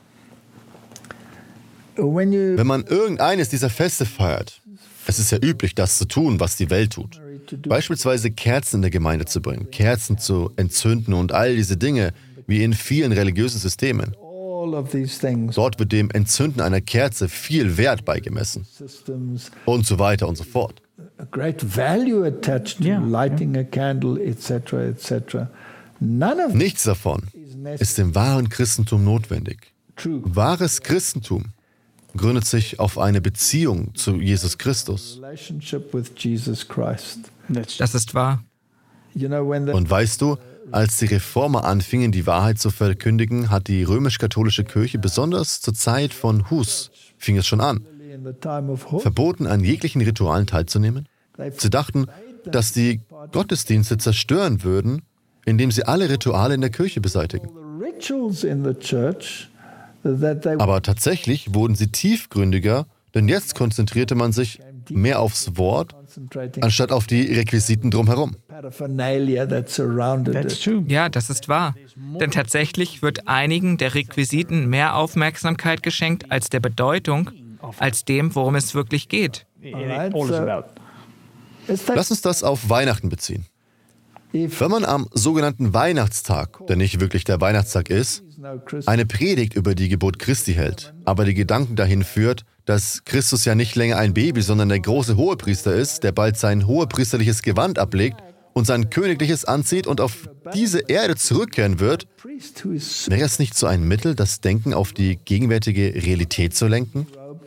Wenn man irgendeines dieser Feste feiert, es ist ja üblich, das zu tun, was die Welt tut. Beispielsweise Kerzen in der Gemeinde zu bringen, Kerzen zu entzünden und all diese Dinge, wie in vielen religiösen Systemen. Dort wird dem Entzünden einer Kerze viel Wert beigemessen. Und so weiter und so fort. Nichts davon ist im wahren Christentum notwendig. Wahres Christentum gründet sich auf eine Beziehung zu Jesus Christus. Das ist wahr. Und weißt du, als die Reformer anfingen, die Wahrheit zu verkündigen, hat die römisch-katholische Kirche, besonders zur Zeit von Hus, fing es schon an, verboten, an jeglichen Ritualen teilzunehmen. Sie dachten, dass die Gottesdienste zerstören würden, indem sie alle Rituale in der Kirche beseitigen. Aber tatsächlich wurden sie tiefgründiger, denn jetzt konzentrierte man sich mehr aufs Wort, anstatt auf die Requisiten drumherum. Ja, das ist wahr. Denn tatsächlich wird einigen der Requisiten mehr Aufmerksamkeit geschenkt als der Bedeutung, als dem, worum es wirklich geht. Lass uns das auf Weihnachten beziehen. Wenn man am sogenannten Weihnachtstag, der nicht wirklich der Weihnachtstag ist, eine Predigt über die Geburt Christi hält, aber die Gedanken dahin führt, dass Christus ja nicht länger ein Baby, sondern der große Hohepriester ist, der bald sein hohepriesterliches Gewand ablegt und sein königliches anzieht und auf diese Erde zurückkehren wird, wäre es nicht so ein Mittel, das Denken auf die gegenwärtige Realität zu lenken?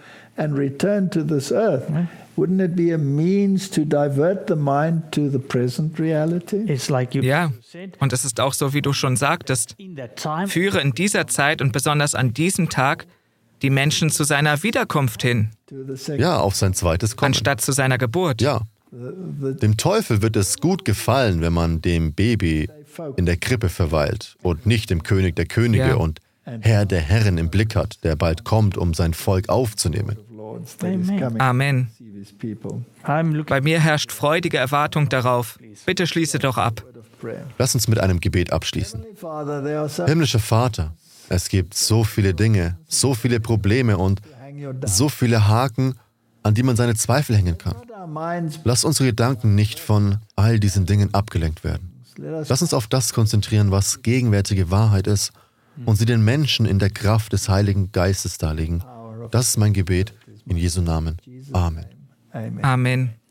Wouldn't it be a means to divert the mind to the present reality? Ja, und es ist auch so, wie du schon sagtest, führe in dieser Zeit und besonders an diesem Tag die Menschen zu seiner Wiederkunft hin. Ja, auf sein zweites Kommen. Anstatt zu seiner Geburt. Ja. Dem Teufel wird es gut gefallen, wenn man dem Baby in der Krippe verweilt und nicht dem König der Könige ja. und Herr der Herren im Blick hat, der bald kommt, um sein Volk aufzunehmen. Amen. Bei mir herrscht freudige Erwartung darauf. Bitte schließe doch ab. Lass uns mit einem Gebet abschließen. Himmlischer Vater, es gibt so viele Dinge, so viele Probleme und so viele Haken, an die man seine Zweifel hängen kann. Lass unsere Gedanken nicht von all diesen Dingen abgelenkt werden. Lass uns auf das konzentrieren, was gegenwärtige Wahrheit ist und sie den Menschen in der Kraft des Heiligen Geistes darlegen. Das ist mein Gebet in Jesu Namen. Amen. Amen.